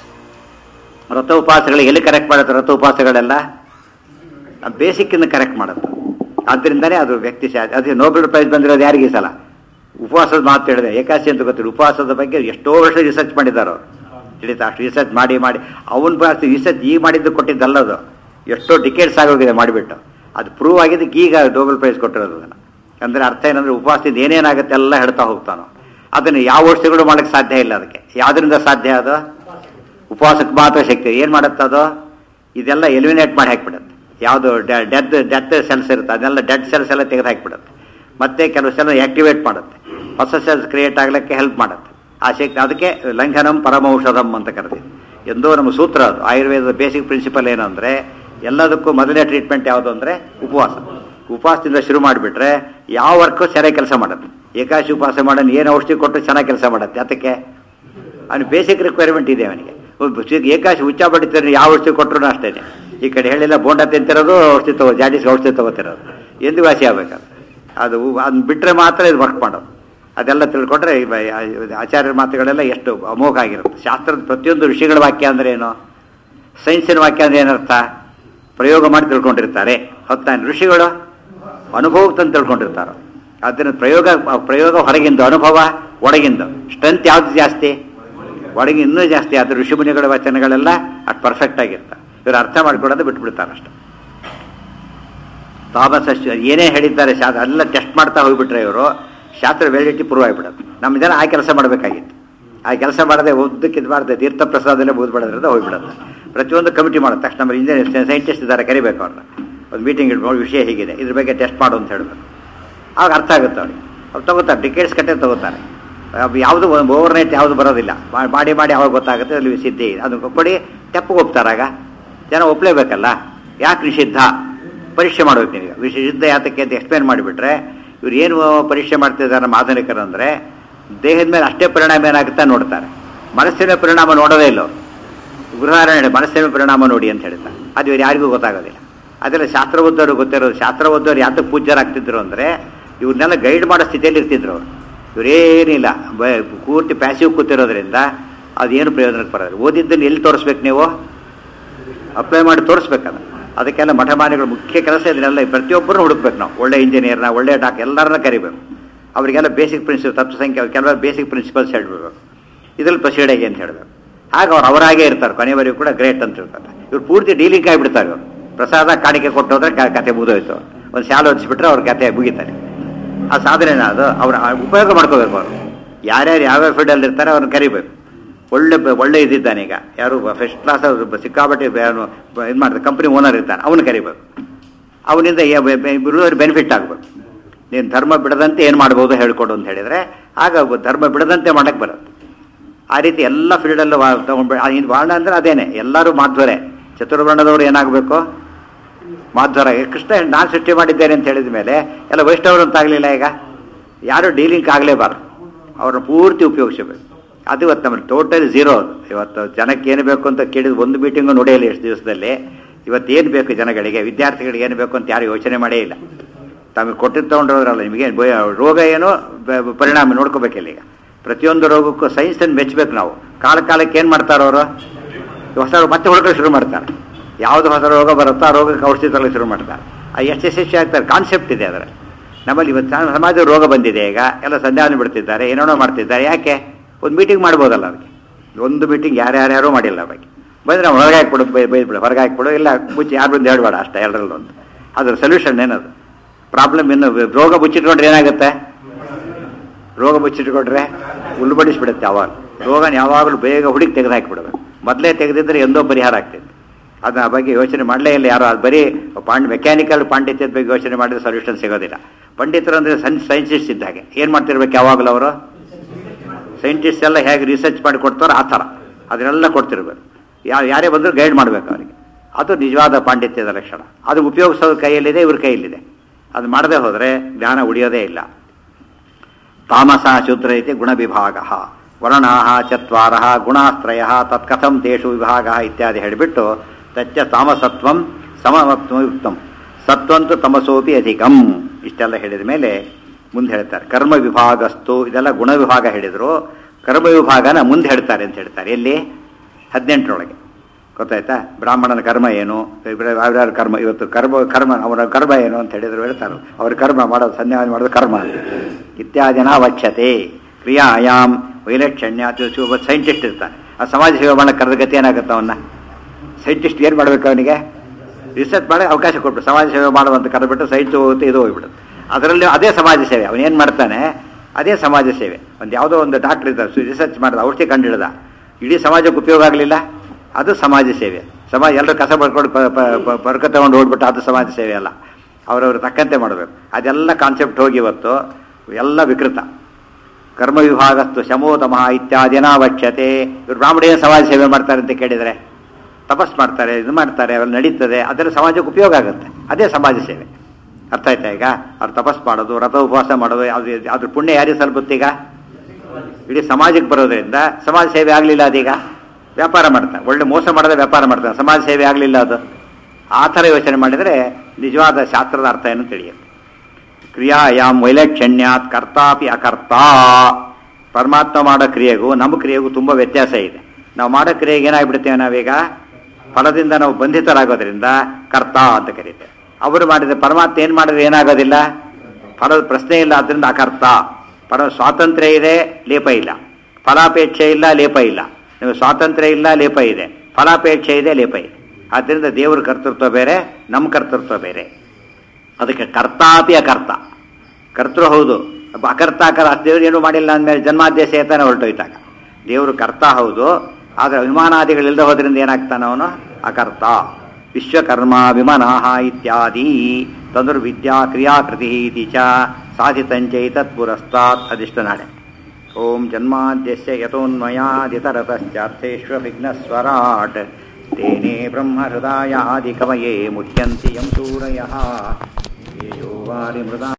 ವ್ರತ ಉಪವಾಸಗಳು ಎಲ್ಲಿ ಕರೆಕ್ಟ್ ಮಾಡುತ್ತೆ? ವ್ರತ ಉಪವಾಸಗಳೆಲ್ಲ ಬೇಸಿಕ್ಕಿಂದ ಕರೆಕ್ಟ್ ಮಾಡುತ್ತೆ. ಆದ್ದರಿಂದನೇ ಅದು ವ್ಯಕ್ತಿ ಅದೇ ನೋಬೆಲ್ ಪ್ರೈಸ್ ಬಂದಿರೋದು ಯಾರಿಗೆ ಈ ಸಲ? ಉಪವಾಸದ ಮಾತು ಹೇಳಿದೆ, ಏಕಾದಶಿ ಅಂತ ಗೊತ್ತಿಲ್ಲ. ಉಪವಾಸದ ಬಗ್ಗೆ ಎಷ್ಟೋ ವರ್ಷ ರಿಸರ್ಚ್ ಮಾಡಿದ್ದಾರೆ ಅವರು, ತಿಳಿತಾ? ಅಷ್ಟು ರಿಸರ್ಚ್ ಮಾಡಿ ಅವನ ರಿಸರ್ಚ್ ಈಗ ಮಾಡಿದ್ದು ಕೊಟ್ಟಿದ್ದಲ್ಲದು, ಎಷ್ಟೋ ಡಿಕೇಡ್ಸ್ ಆಗೋಗಿದೆ ಮಾಡಿಬಿಟ್ಟು. ಅದು ಪ್ರೂವ್ ಆಗಿದ್ದಕ್ಕೆ ಈಗ ನೋಬೆಲ್ ಪ್ರೈಸ್ ಕೊಟ್ಟಿರೋದು. ಅದನ್ನು ಅಂದರೆ ಅರ್ಥ ಏನಂದರೆ ಉಪವಾಸದಿಂದ ಏನೇನಾಗುತ್ತೆ ಎಲ್ಲ ಹೇಳ್ತಾ ಹೋಗ್ತಾನೋ. ಅದನ್ನು ಯಾವ ಔಷಧಿಗಳು ಮಾಡೋಕ್ಕೆ ಸಾಧ್ಯ ಇಲ್ಲ. ಅದಕ್ಕೆ ಯಾವುದರಿಂದ ಸಾಧ್ಯ? ಅದು ಉಪವಾಸಕ್ಕೆ ಮಾತ್ರ ಶಕ್ತಿ. ಏನು ಮಾಡುತ್ತೆ ಅದು? ಇದೆಲ್ಲ ಎಲಿಮಿನೇಟ್ ಮಾಡಿ ಹಾಕಿಬಿಡುತ್ತೆ. ಯಾವುದು ಡೆತ್ ಸೆಲ್ಸ್ ಇರುತ್ತೆ ಅದನ್ನೆಲ್ಲ ಡೆಡ್ ಸೆಲ್ಸ್ ಎಲ್ಲ ತೆಗೆದು ಹಾಕಿಬಿಡುತ್ತೆ. ಮತ್ತೆ ಕೆಲವು ಸೆಲ್ ಆ್ಯಕ್ಟಿವೇಟ್ ಮಾಡುತ್ತೆ, ಹೊಸ ಸೆಲ್ಸ್ ಕ್ರಿಯೇಟ್ ಆಗಲಿಕ್ಕೆ ಹೆಲ್ಪ್ ಮಾಡುತ್ತೆ ಆ ಶಕ್ತಿ. ಅದಕ್ಕೆ ಲಂಘನಂ ಪರಮೌಷಧಂ ಅಂತ ಕರೆದಿದೆ. ಎಂದೋ ನಮ್ಮ ಸೂತ್ರ ಅದು. ಆಯುರ್ವೇದದ ಬೇಸಿಕ್ ಪ್ರಿನ್ಸಿಪಲ್ ಏನು ಅಂದರೆ, ಎಲ್ಲದಕ್ಕೂ ಮೊದಲನೇ ಟ್ರೀಟ್ಮೆಂಟ್ ಯಾವುದು ಅಂದರೆ ಉಪವಾಸ. ಉಪವಾಸದಿಂದ ಶುರು ಮಾಡಿಬಿಟ್ರೆ ಯಾವ ವರ್ಕು ಚೆನ್ನಾಗಿ ಕೆಲಸ ಮಾಡುತ್ತೆ. ಏಕಾದಶಿ ಉಪವಾಸ ಮಾಡೋನು ಏನು ಔಷಧಿ ಕೊಟ್ಟು ಚೆನ್ನಾಗಿ ಕೆಲಸ ಮಾಡುತ್ತೆ. ಅದಕ್ಕೆ ಅವನು ಬೇಸಿಕ್ ರಿಕ್ವೈರ್ಮೆಂಟ್ ಇದೆ ಅವನಿಗೆ. ಏಕಾದಶಿ ಹುಚ್ಚ ಬಡಿತಾರೆ, ಯಾವ ಔಷಧಿ ಕೊಟ್ಟರು ಅಷ್ಟೇ. ಈ ಕಡೆ ಹೇಳಿಲ್ಲ ಬೋಂಡ ತಿಂತಿರೋದು ಔಷಧಿ ಜಾಡಿಸ್ಗೆ ಔಷಧಿ ತಗೋತಿರೋದು, ಎಂದು ವಾಸಿ ಆಗ್ಬೇಕಾದ್ರೆ ಅದು ಅದನ್ನ ಬಿಟ್ಟರೆ ಮಾತ್ರ ಇದು ವರ್ಕ್ ಮಾಡೋದು. ಅದೆಲ್ಲ ತಿಳ್ಕೊಂಡ್ರೆ ಆಚಾರ್ಯರ ಮಾತುಗಳೆಲ್ಲ ಎಷ್ಟು ಅಮೋಘ ಆಗಿರುತ್ತೆ. ಶಾಸ್ತ್ರದ ಪ್ರತಿಯೊಂದು ಋಷಿಗಳ ವಾಕ್ಯ ಅಂದರೆ ಏನು, ಸೈನ್ಸಿನ ವಾಕ್ಯ ಅಂದರೆ ಏನರ್ಥ? ಪ್ರಯೋಗ ಮಾಡಿ ತಿಳ್ಕೊಂಡಿರ್ತಾರೆ. ಹೊತ್ತಾನೆ ಋಷಿಗಳು ಅನುಭವಕ್ಕೆ ತಂದು ತಿಳ್ಕೊಂಡಿರ್ತಾರೆ. ಅದನ್ನು ಪ್ರಯೋಗ ಹೊರಗಿಂದ, ಅನುಭವ ಒಳಗಿಂದ. ಸ್ಟ್ರೆಂತ್ ಯಾವ್ದು ಜಾಸ್ತಿ? ಒಳಗೆ ಇನ್ನೂ ಜಾಸ್ತಿ. ಆದರೆ ಋಷಿಮುನಿಗಳ ವಚನಗಳೆಲ್ಲ ಅಷ್ಟು ಪರ್ಫೆಕ್ಟ್ ಆಗಿರ್ತಾರೆ. ಇವರು ಅರ್ಥ ಮಾಡ್ಕೊಳ್ಳೋದು ಬಿಟ್ಬಿಡ್ತಾರೆ ಅಷ್ಟೆ. ತಾಮಸ ಏನೇ ಹೇಳಿದ್ದಾರೆ ಶಾಸ್ತ್ರ ಎಲ್ಲ ಟೆಸ್ಟ್ ಮಾಡ್ತಾ ಹೋಗ್ಬಿಟ್ರೆ ಇವರು ಶಾಸ್ತ್ರ ವ್ಯಾಲಿಡಿಟಿ ಪ್ರೂವ್ ಆಗಿಬಿಡೋದು. ನಮ್ಮ ಜನ ಆ ಕೆಲಸ ಮಾಡಬೇಕಾಗಿತ್ತು. ಆ ಕೆಲಸ ಮಾಡದೆ ಉದ್ದಕ್ಕೆ ಇದು ಮಾಡಿದೆ ತೀರ್ಥ ಪ್ರಸಾದಲ್ಲೇ ಓದ್ಬಿಡೋದ್ರಿಂದ ಹೋಗ್ಬಿಡುತ್ತೆ. ಪ್ರತಿಯೊಂದು ಕಮಿಟಿ ಮಾಡುತ್ತೆ. ತಕ್ಷಣ ನಮ್ಮ ಇಂಜಿನಿಯರ್ ಸೈಂಟಿಸ್ಟ್ ಇದ್ದಾರೆ, ಕರಿಬೇಕು ಅವ್ರನ್ನ. ಒಂದು ಮೀಟಿಂಗ್ ಇಡ್ಬೋದು, ವಿಷಯ ಹೀಗಿದೆ, ಇದ್ರ ಬಗ್ಗೆ ಟೆಸ್ಟ್ ಮಾಡು ಅಂತ ಹೇಳಬೇಕು. ಆಗ ಅರ್ಥ ಆಗುತ್ತೆ ಅವ್ರಿಗೆ. ಅವ್ರು ತಗೋತಾರೆ, ಡಿಕೇಡ್ಸ್ ಕಟ್ಟೆ ತಗೋತಾರೆ. ಯಾವುದು ಓವರ್ ನೈಟ್ ಯಾವುದು ಬರೋದಿಲ್ಲ. ಮಾಡಿ ಅವಾಗ ಗೊತ್ತಾಗುತ್ತೆ ಅಲ್ಲಿ ಸಿದ್ಧಿ ಇದೆ. ಅದು ಕೊಡಿ ತೆಪ್ಪಗೆ ಒಪ್ತಾರಾಗ ಜನ ಒಪ್ಪಲೇಬೇಕಲ್ಲ. ಯಾಕೆ ನಿಷಿದ್ಧ? ಪರೀಕ್ಷೆ ಮಾಡಬೇಕು ನೀವು. ನಿಷಿದ್ಧ ಯಾತಕ್ಕೆ ಅಂತ ಎಕ್ಸ್ಪ್ಲೇನ್ ಮಾಡಿಬಿಟ್ರೆ ಇವ್ರು ಏನು ಪರೀಕ್ಷೆ ಮಾಡ್ತಿದ್ದಾರೆ ನಮ್ಮ ಆಧುನಿಕರು ಅಂದರೆ, ದೇಹದ ಮೇಲೆ ಅಷ್ಟೇ ಪರಿಣಾಮ ಏನಾಗುತ್ತಾ ನೋಡ್ತಾರೆ, ಮನಸ್ಸಿನ ಪರಿಣಾಮ ನೋಡೋದೇ ಇಲ್ಲ. ಉದಾಹರಣೆ ಮನಸ್ಸಿನ ಪರಿಣಾಮ ನೋಡಿ ಅಂತ ಹೇಳ್ತಾರೆ. ಅದು ಇವ್ರು ಯಾರಿಗೂ ಗೊತ್ತಾಗೋದಿಲ್ಲ. ಅದೆಲ್ಲ ಶಾಸ್ತ್ರ ಓದೋರು ಗೊತ್ತಿರೋದು. ಶಾಸ್ತ್ರ ಓದೋರು ಯಾತಕ್ಕೆ ಪೂಜ್ಯರಾಗ್ತಿದ್ರು ಅಂದರೆ ಇವ್ರನ್ನೆಲ್ಲ ಗೈಡ್ ಮಾಡೋ ಸ್ಥಿತಿಯಲ್ಲಿ ಇರ್ತಿದ್ರು ಅವರು. ಇವರೇನಿಲ್ಲ ಪೂರ್ತಿ ಪ್ಯಾಸಿವ್ ಕೂತಿರೋದ್ರಿಂದ ಅದೇನು ಪ್ರಯೋಜನಕ್ಕೆ ಬರೋದು. ಓದಿದ್ದನ್ನು ಎಲ್ಲಿ ತೋರಿಸ್ಬೇಕು ನೀವು? ಅಪ್ಲೈ ಮಾಡಿ ತೋರಿಸ್ಬೇಕಲ್ಲ. ಅದಕ್ಕೆಲ್ಲ ಮಠಮಾನ್ಯಗಳು ಮುಖ್ಯ ಕೆಲಸ ಇದನ್ನೆಲ್ಲ ಪ್ರತಿಯೊಬ್ಬರನ್ನು ಹುಡುಕ್ಬೇಕು ನಾವು. ಒಳ್ಳೆ ಇಂಜಿನಿಯರ್ನ, ಒಳ್ಳೆ ಎಲ್ಲರನ್ನ ಕರಿಬೇಕು. ಅವರಿಗೆಲ್ಲ ಬೇಸಿಕ್ ಪ್ರಿನ್ಸಿಪಲ್ ತತ್ವಸಂಖ್ಯೆ ಕೆಲವು ಬೇಸಿಕ್ ಪ್ರಿನ್ಸಿಪಲ್ಸ್ ಹೇಳ್ಬೇಕು. ಇದ್ರಲ್ಲಿ ಪ್ರೊಸೀಡಿಂಗ್ ಅಂತ ಹೇಳಬೇಕು. ಆಗ ಅವರಾಗೇ ಇರ್ತಾರೆ, ಕೊನೆಯವರೆಗೂ ಕೂಡ ಗ್ರೇಟ್ ಅಂತ ಇರ್ತಾರೆ. ಇವ್ರು ಪೂರ್ತಿ ಡೀಲಿಂಗ್ ಆಗಿಬಿಡ್ತಾರೆ. ಇವರು ಪ್ರಸಾದ ಕಾಣಿಕೆ ಕೊಟ್ಟು ಹೋದ್ರೆ ಕತೆ ಮುಗಿದೋಯ್ತು. ಒಂದು ಶಾಲೆ ಹೊದಿಸ್ಬಿಟ್ರೆ ಅವ್ರ ಕತೆ ಮುಗಿತಾರೆ. ಆ ಸಾಧನೆನ ಅದು ಅವ್ರ ಉಪಯೋಗ ಮಾಡ್ಕೋಬೇಕು. ಅವರು ಯಾರ್ಯಾರು ಯಾವ್ಯಾವ ಫೀಲ್ಡಲ್ಲಿ ಇರ್ತಾರೆ ಅವ್ರನ್ನ ಕರಿಬೇಕು. ಒಳ್ಳೆ ಇದ್ದಿದ್ದಾನೀಗ ಯಾರು ಫಸ್ಟ್ ಕ್ಲಾಸ್ ಸಿಕ್ಕಾಬಟ್ಟೆ ಇದು ಮಾಡ್ತಾರೆ, ಕಂಪ್ನಿ ಓನರ್ ಇರ್ತಾನೆ, ಅವನು ಕರಿಬೇಕು. ಅವನಿಂದ ಬೆನಿಫಿಟ್ ಆಗ್ಬೇಕು. ನೀನು ಧರ್ಮ ಬಿಡದಂತೆ ಏನು ಮಾಡ್ಬೋದು ಹೇಳ್ಕೊಡು ಅಂತ ಹೇಳಿದರೆ ಆಗ ಧರ್ಮ ಬಿಡದಂತೆ ಮಾಡಕ್ಕೆ ಬರುತ್ತೆ. ಆ ರೀತಿ ಎಲ್ಲ ಫೀಲ್ಡಲ್ಲೂ ತಗೊಂಡ್ಬಿಟ್ಟು ವರ್ಣ ಅಂದರೆ ಅದೇನೆ, ಎಲ್ಲರೂ ಮಾಧ್ವರೇ. ಚತುರ್ವರ್ಣದವರು ಏನಾಗಬೇಕು? ಮಾಧ್ವರ. ಕೃಷ್ಣ ನಾನು ಸೃಷ್ಟಿ ಮಾಡಿದ್ದೇನೆ ಅಂತ ಹೇಳಿದ ಮೇಲೆ ಎಲ್ಲ ವೈಷ್ಣವರು ಅಂತ ಆಗಲಿಲ್ಲ. ಈಗ ಯಾರು ಡೀಲಿಂಗ್ ಆಗಲೇಬಾರ್ದು, ಅವ್ರನ್ನ ಪೂರ್ತಿ ಉಪಯೋಗಿಸಬೇಕು. ಅದು ಇವತ್ತು ನಮ್ಮಲ್ಲಿ ಟೋಟಲಿ ಝೀರೋ. ಅದು ಇವತ್ತು ಜನಕ್ಕೆ ಏನು ಬೇಕು ಅಂತ ಕೇಳಿದ ಒಂದು ಮೀಟಿಂಗು ನೋಡಿಯಲ್ಲ ಎಷ್ಟು ದಿವಸದಲ್ಲಿ. ಇವತ್ತೇನು ಬೇಕು ಜನಗಳಿಗೆ, ವಿದ್ಯಾರ್ಥಿಗಳಿಗೆ ಏನು ಬೇಕು ಅಂತ ಯಾರು ಯೋಚನೆ ಮಾಡೇ ಇಲ್ಲ. ತಮಗೆ ಕೊಟ್ಟಿದ್ದು ತೊಗೊಂಡ್ರಲ್ಲ, ನಿಮಗೆ ರೋಗ ಏನೋ ಪರಿಣಾಮ ನೋಡ್ಕೋಬೇಕಿಲ್ಲ. ಈಗ ಪ್ರತಿಯೊಂದು ರೋಗಕ್ಕೂ ಸೈನ್ಸನ್ನು ಮೆಚ್ಚಬೇಕು ನಾವು. ಕಾಲಕ್ಕೆ ಏನು ಮಾಡ್ತಾರೋ ಅವರು ಹೊಸ ಮತ್ತೆ ಹುಡುಕಲು ಶುರು ಮಾಡ್ತಾರೆ. ಯಾವುದು ಹೊಸ ರೋಗ ಬರುತ್ತೋ ಆ ರೋಗಕ್ಕೆ ಔಷಧಿ ತರಲು ಶುರು ಮಾಡ್ತಾರೆ. ಎಷ್ಟು ಯಶಸ್ವಿ ಆಗ್ತಾರೆ. ಕಾನ್ಸೆಪ್ಟ್ ಇದೆ ಅದರ. ನಮ್ಮಲ್ಲಿ ಇವತ್ತು ಸಮಾಜದ ರೋಗ ಬಂದಿದೆ. ಈಗ ಎಲ್ಲ ಸಂಧಾನ ಬಿಡ್ತಿದ್ದಾರೆ, ಏನೇನೋ ಮಾಡ್ತಿದ್ದಾರೆ. ಯಾಕೆ? ಒಂದು ಮೀಟಿಂಗ್ ಮಾಡ್ಬೋದಲ್ಲ. ಅದಕ್ಕೆ ಒಂದು ಮೀಟಿಂಗ್ ಯಾರ್ಯಾರೋ ಮಾಡಿಲ್ಲ. ಬಗ್ಗೆ ಬಂದರೆ ನಾವು ಹೊರಗೆ ಹಾಕ್ಬಿಡು, ಬೈದ್ಬಿಡು, ಹೊರಗೆ ಹಾಕ್ಬಿಡು, ಇಲ್ಲ ಮುಚ್ಚಿ ಯಾರು ಬಂದು ಹೇಳ್ಬೇಡ ಅಷ್ಟೇ. ಎರಡರಲ್ಲೂ ಒಂದು ಅದ್ರ ಸೊಲ್ಯೂಷನ್ ಏನದು? ಪ್ರಾಬ್ಲಮ್ ಇನ್ನು ರೋಗ ಮುಚ್ಚಿಟ್ಕೊಂಡ್ರೆ ಏನಾಗುತ್ತೆ? ರೋಗ ಮುಚ್ಚಿಟ್ಕೊಂಡ್ರೆ ಉಲ್ಬಡಿಸ್ಬಿಡುತ್ತೆ. ರೋಗನ ಯಾವಾಗಲೂ ಬೇಗ ಹುಡುಕಿ ತೆಗೆದು ಹಾಕಿಬಿಡಬೇಕು. ಮೊದಲೇ ತೆಗೆದಿದ್ರೆ ಎಂದೋ ಪರಿಹಾರ ಆಗ್ತಿತ್ತು. ಅದನ್ನ ಬಗ್ಗೆ ಯೋಚನೆ ಮಾಡಲೇ ಇಲ್ಲ ಯಾರು. ಅದು ಬರೀ ಮೆಕ್ಯಾನಿಕಲ್ ಪಾಂಡಿತ್ಯದ ಬಗ್ಗೆ ಯೋಚನೆ ಮಾಡಿದ್ರೆ ಸೊಲ್ಯೂಷನ್ ಸಿಗೋದಿಲ್ಲ. ಪಂಡಿತರು ಅಂದರೆ ಸೈಂಟಿಸ್ಟ್ ಇದ್ದ ಹಾಗೆ ಏನು ಮಾಡ್ತಿರ್ಬೇಕು ಯಾವಾಗಲೂ ಅವರು? ಸೈಂಟಿಸ್ಟ್ ಎಲ್ಲ ಹೇಗೆ ರಿಸರ್ಚ್ ಮಾಡಿ ಕೊಡ್ತಾರೋ ಆ ಥರ ಅದನ್ನೆಲ್ಲ ಕೊಡ್ತಿರ್ಬೇಕು. ಯಾರೇ ಬಂದರೂ ಗೈಡ್ ಮಾಡಬೇಕು ಅವರಿಗೆ. ಅದು ನಿಜವಾದ ಪಾಂಡಿತ್ಯದ ಲಕ್ಷಣ. ಅದು ಉಪಯೋಗಿಸೋದು ಕೈಯಲ್ಲಿದೆ, ಇವ್ರ ಕೈಯಲ್ಲಿದೆ. ಅದು ಮಾಡದೆ ಹೋದರೆ ಜ್ಞಾನ ಉಳಿಯೋದೇ ಇಲ್ಲ. ತಾಮಸ ಶೂದ್ರ ಇತಿ ಗುಣವಿಭಾಗ ವರ್ಣಾ ಚತ್ವಾರ ಗುಣಾಸ್ತ್ರಯ ತತ್ಕಥಂ ತೇಷು ವಿಭಾಗ ಇತ್ಯಾದಿ ಹೇಳಿಬಿಟ್ಟು ತಚ್ಚ ತಾಮಸತ್ವಂ ಸಮವತ್ವಯುಕ್ತಂ ಸತ್ವಂತು ತಮಸೋಪಿ ಅಧಿಕಂ ಇಷ್ಟೆಲ್ಲ ಹೇಳಿದ ಮೇಲೆ ಮುಂದೆ ಹೇಳ್ತಾರೆ ಕರ್ಮ ವಿಭಾಗಸ್ತು. ಇದೆಲ್ಲ ಗುಣ ವಿಭಾಗ ಹೇಳಿದರು. ಕರ್ಮ ವಿಭಾಗನ ಮುಂದೆ ಹೇಳ್ತಾರೆ ಅಂತ ಹೇಳ್ತಾರೆ. ಎಲ್ಲಿ? 18ರೊಳಗೆ. ಗೊತ್ತಾಯ್ತಾ? ಬ್ರಾಹ್ಮಣನ ಕರ್ಮ ಏನು, ಯಾವ್ಯಾವ ಕರ್ಮ, ಇವತ್ತು ಕರ್ಮ ಅವರ ಕರ್ಮ ಏನು ಅಂತ ಹೇಳಿದ್ರು ಹೇಳ್ತಾರೆ. ಅವ್ರ ಕರ್ಮ ಮಾಡೋದು, ಸನ್ಯಾಸ ಮಾಡೋದು ಕರ್ಮ ಇತ್ಯಾದಿನ ವಚ್ಯತೆ ಕ್ರಿಯಾಯಾಮ್ ವೈಲಕ್ಷಣ್ಯ. ಒಬ್ಬ ಸೈಂಟಿಸ್ಟ್ ಇರ್ತಾನೆ, ಆ ಸಮಾಜ ಸೇವೆ ಮಾಡೋ ಕರೆದ ಗತಿ ಏನಾಗುತ್ತೆ? ಅವನ್ನ ಸೈಂಟಿಸ್ಟ್ ಏನು ಮಾಡಬೇಕು? ಅವನಿಗೆ ರಿಸರ್ಚ್ ಮಾಡೋಕ್ಕೆ ಅವಕಾಶ ಕೊಟ್ಟರು. ಸಮಾಜ ಸೇವೆ ಮಾಡುವಂತ ಕರೆದ್ಬಿಟ್ಟು ಸೈನ್ಸ್ ಹೋಗುತ್ತೆ, ಇದು ಹೋಗ್ಬಿಡುತ್ತೆ. ಅದರಲ್ಲಿ ಅದೇ ಸಮಾಜ ಸೇವೆ. ಅವನೇನು ಮಾಡ್ತಾನೆ ಅದೇ ಸಮಾಜ ಸೇವೆ. ಒಂದು ಯಾವುದೋ ಒಂದು ಡಾಕ್ಟರ್ ಇದ್ದಾರೆ, ರಿಸರ್ಚ್ ಮಾಡಿದ, ಔಷಧಿ ಕಂಡಿಡ್ದ, ಇಡೀ ಸಮಾಜಕ್ಕೆ ಉಪಯೋಗ ಆಗಲಿಲ್ಲ, ಅದು ಸಮಾಜ ಸೇವೆ. ಸಮಾಜ ಎಲ್ಲರೂ ಕಸ ಬರ್ಕೊಂಡು ಪರ್ಕ ತಗೊಂಡು ಓಡ್ಬಿಟ್ಟು ಅದು ಸಮಾಜ ಸೇವೆ ಅಲ್ಲ. ಅವರವರು ತಕ್ಕಂತೆ ಮಾಡಬೇಕು. ಅದೆಲ್ಲ ಕಾನ್ಸೆಪ್ಟ್ ಹೋಗಿ ಇವತ್ತು ಎಲ್ಲ ವಿಕೃತ. ಕರ್ಮ ವಿಭಾಗಸ್ತು ಶಮೋತಮ ಇತ್ಯಾದಿನ ವಕ್ಷ್ಯತೆ. ಇವರು ಬ್ರಾಹ್ಮಣ ಸಮಾಜ ಸೇವೆ ಮಾಡ್ತಾರೆ ಅಂತ ಕೇಳಿದರೆ ತಪಸ್ ಮಾಡ್ತಾರೆ, ಇದು ಮಾಡ್ತಾರೆ, ಅವೆಲ್ಲ ನಡೀತದೆ. ಅದರ ಸಮಾಜಕ್ಕೆ ಉಪಯೋಗ ಆಗುತ್ತೆ, ಅದೇ ಸಮಾಜ ಸೇವೆ. ಅರ್ಥ ಆಯ್ತಾ? ಈಗ ಅವ್ರು ತಪಸ್ ಮಾಡೋದು, ವ್ರತ ಉಪವಾಸ ಮಾಡೋದು, ಅದ್ರ ಪುಣ್ಯ ಯಾರಿಗೆ ಸಲ್ಪುತ್ತೀಗ? ಇಡೀ ಸಮಾಜಕ್ಕೆ ಬರೋದ್ರಿಂದ ಸಮಾಜ ಸೇವೆ ಆಗಲಿಲ್ಲ. ಅದೀಗ ವ್ಯಾಪಾರ ಮಾಡ್ತಾನೆ, ಒಳ್ಳೆ ಮೋಸ ಮಾಡದೆ ವ್ಯಾಪಾರ ಮಾಡ್ತಾನೆ, ಸಮಾಜ ಸೇವೆ ಆಗಲಿಲ್ಲ. ಅದು ಆ ಥರ ಯೋಚನೆ ಮಾಡಿದರೆ ನಿಜವಾದ ಶಾಸ್ತ್ರದ ಅರ್ಥ ಏನು ತಿಳಿಯುತ್ತೆ. ಕ್ರಿಯಾಯಾಮ್ ವೈಲಕ್ಷಣ್ಯಾತ್ ಕರ್ತಾಪಿ ಅಕರ್ತ. ಪರಮಾತ್ಮ ಮಾಡೋ ಕ್ರಿಯೆಗೂ ನಮ್ಮ ಕ್ರಿಯೆಗೂ ತುಂಬ ವ್ಯತ್ಯಾಸ ಇದೆ. ನಾವು ಮಾಡೋ ಕ್ರಿಯೆಗೆ ಏನಾಗ್ಬಿಡ್ತೇವೆ? ನಾವೀಗ ಫಲದಿಂದ ನಾವು ಬಂಧಿತರಾಗೋದ್ರಿಂದ ಕರ್ತ ಅಂತ ಕರೀತೇವೆ. ಅವರು ಮಾಡಿದರೆ ಪರಮಾತ್ಮ ಏನು ಮಾಡಿದ್ರೆ ಏನಾಗೋದಿಲ್ಲ, ಫಲದ ಪ್ರಶ್ನೆ ಇಲ್ಲ, ಅದರಿಂದ ಅಕರ್ತ. ಸ್ವಾತಂತ್ರ್ಯ ಇದೆ, ಲೇಪ ಇಲ್ಲ. ಫಲಾಪೇಕ್ಷೆ ಇಲ್ಲ, ಲೇಪ ಇಲ್ಲ. ನಿಮಗೆ ಸ್ವಾತಂತ್ರ್ಯ ಇಲ್ಲ, ಲೇಪ ಇದೆ. ಫಲಾಪೇಕ್ಷೆ ಇದೆ, ಲೇಪ ಇದೆ. ಆದ್ದರಿಂದ ದೇವರ ಕರ್ತೃತ್ವ ಬೇರೆ, ನಮ್ಮ ಕರ್ತೃತ್ವ ಬೇರೆ. ಅದಕ್ಕೆ ಕರ್ತಾಪಿ ಅಕರ್ತ. ಕರ್ತೃ ಹೌದು, ಅಕರ್ತ ದೇವರು ಏನು ಮಾಡಿಲ್ಲ ಅಂದಮೇಲೆ ಜನ್ಮಾದ್ಯಸ ಏತಾನೆ ಹೊರಟೋಯ್ತಾಗ. ದೇವರು ಕರ್ತ ಹೌದು, ಆದರೆ ವಿಮಾನಾದಿಗಳಿಲ್ಲದೆ ಹೋದ್ರಿಂದ ಏನಾಗ್ತಾನೆ ಅವನು? ಅಕರ್ತ. ವಿಶ್ವಕರ್ಮ ವಿಮನಾಹ ಇತ್ಯಾದಿ ತನುರ್ವಿದ್ಯಾ ಕ್ರಿಯಾಕೃತಿ ಇತಿ ಚ ಸಾಧಿತಂಚೈತತ್ ಪುರಸ್ತಾತ್. ಅದಿಷ್ಟು ನಾಳೆ. ಓಂ ಜನ್ಮಾದ್ಯಸ್ಯ ಯತೋನ್ಮಯಾದಿತರತಶ್ಚಾರ್ಥೇಶ್ವ ವಿಘ್ನಸ್ವರಾಟ್ ತೇನೇ ಬ್ರಹ್ಮ ಹೃದಯಾದಿ ಕವಯೇ ಮುಹ್ಯಂತಿ ಯಂ ಸೂರಯಃ. ತೇಜೋ ವಾರಿ ಮೃದಾ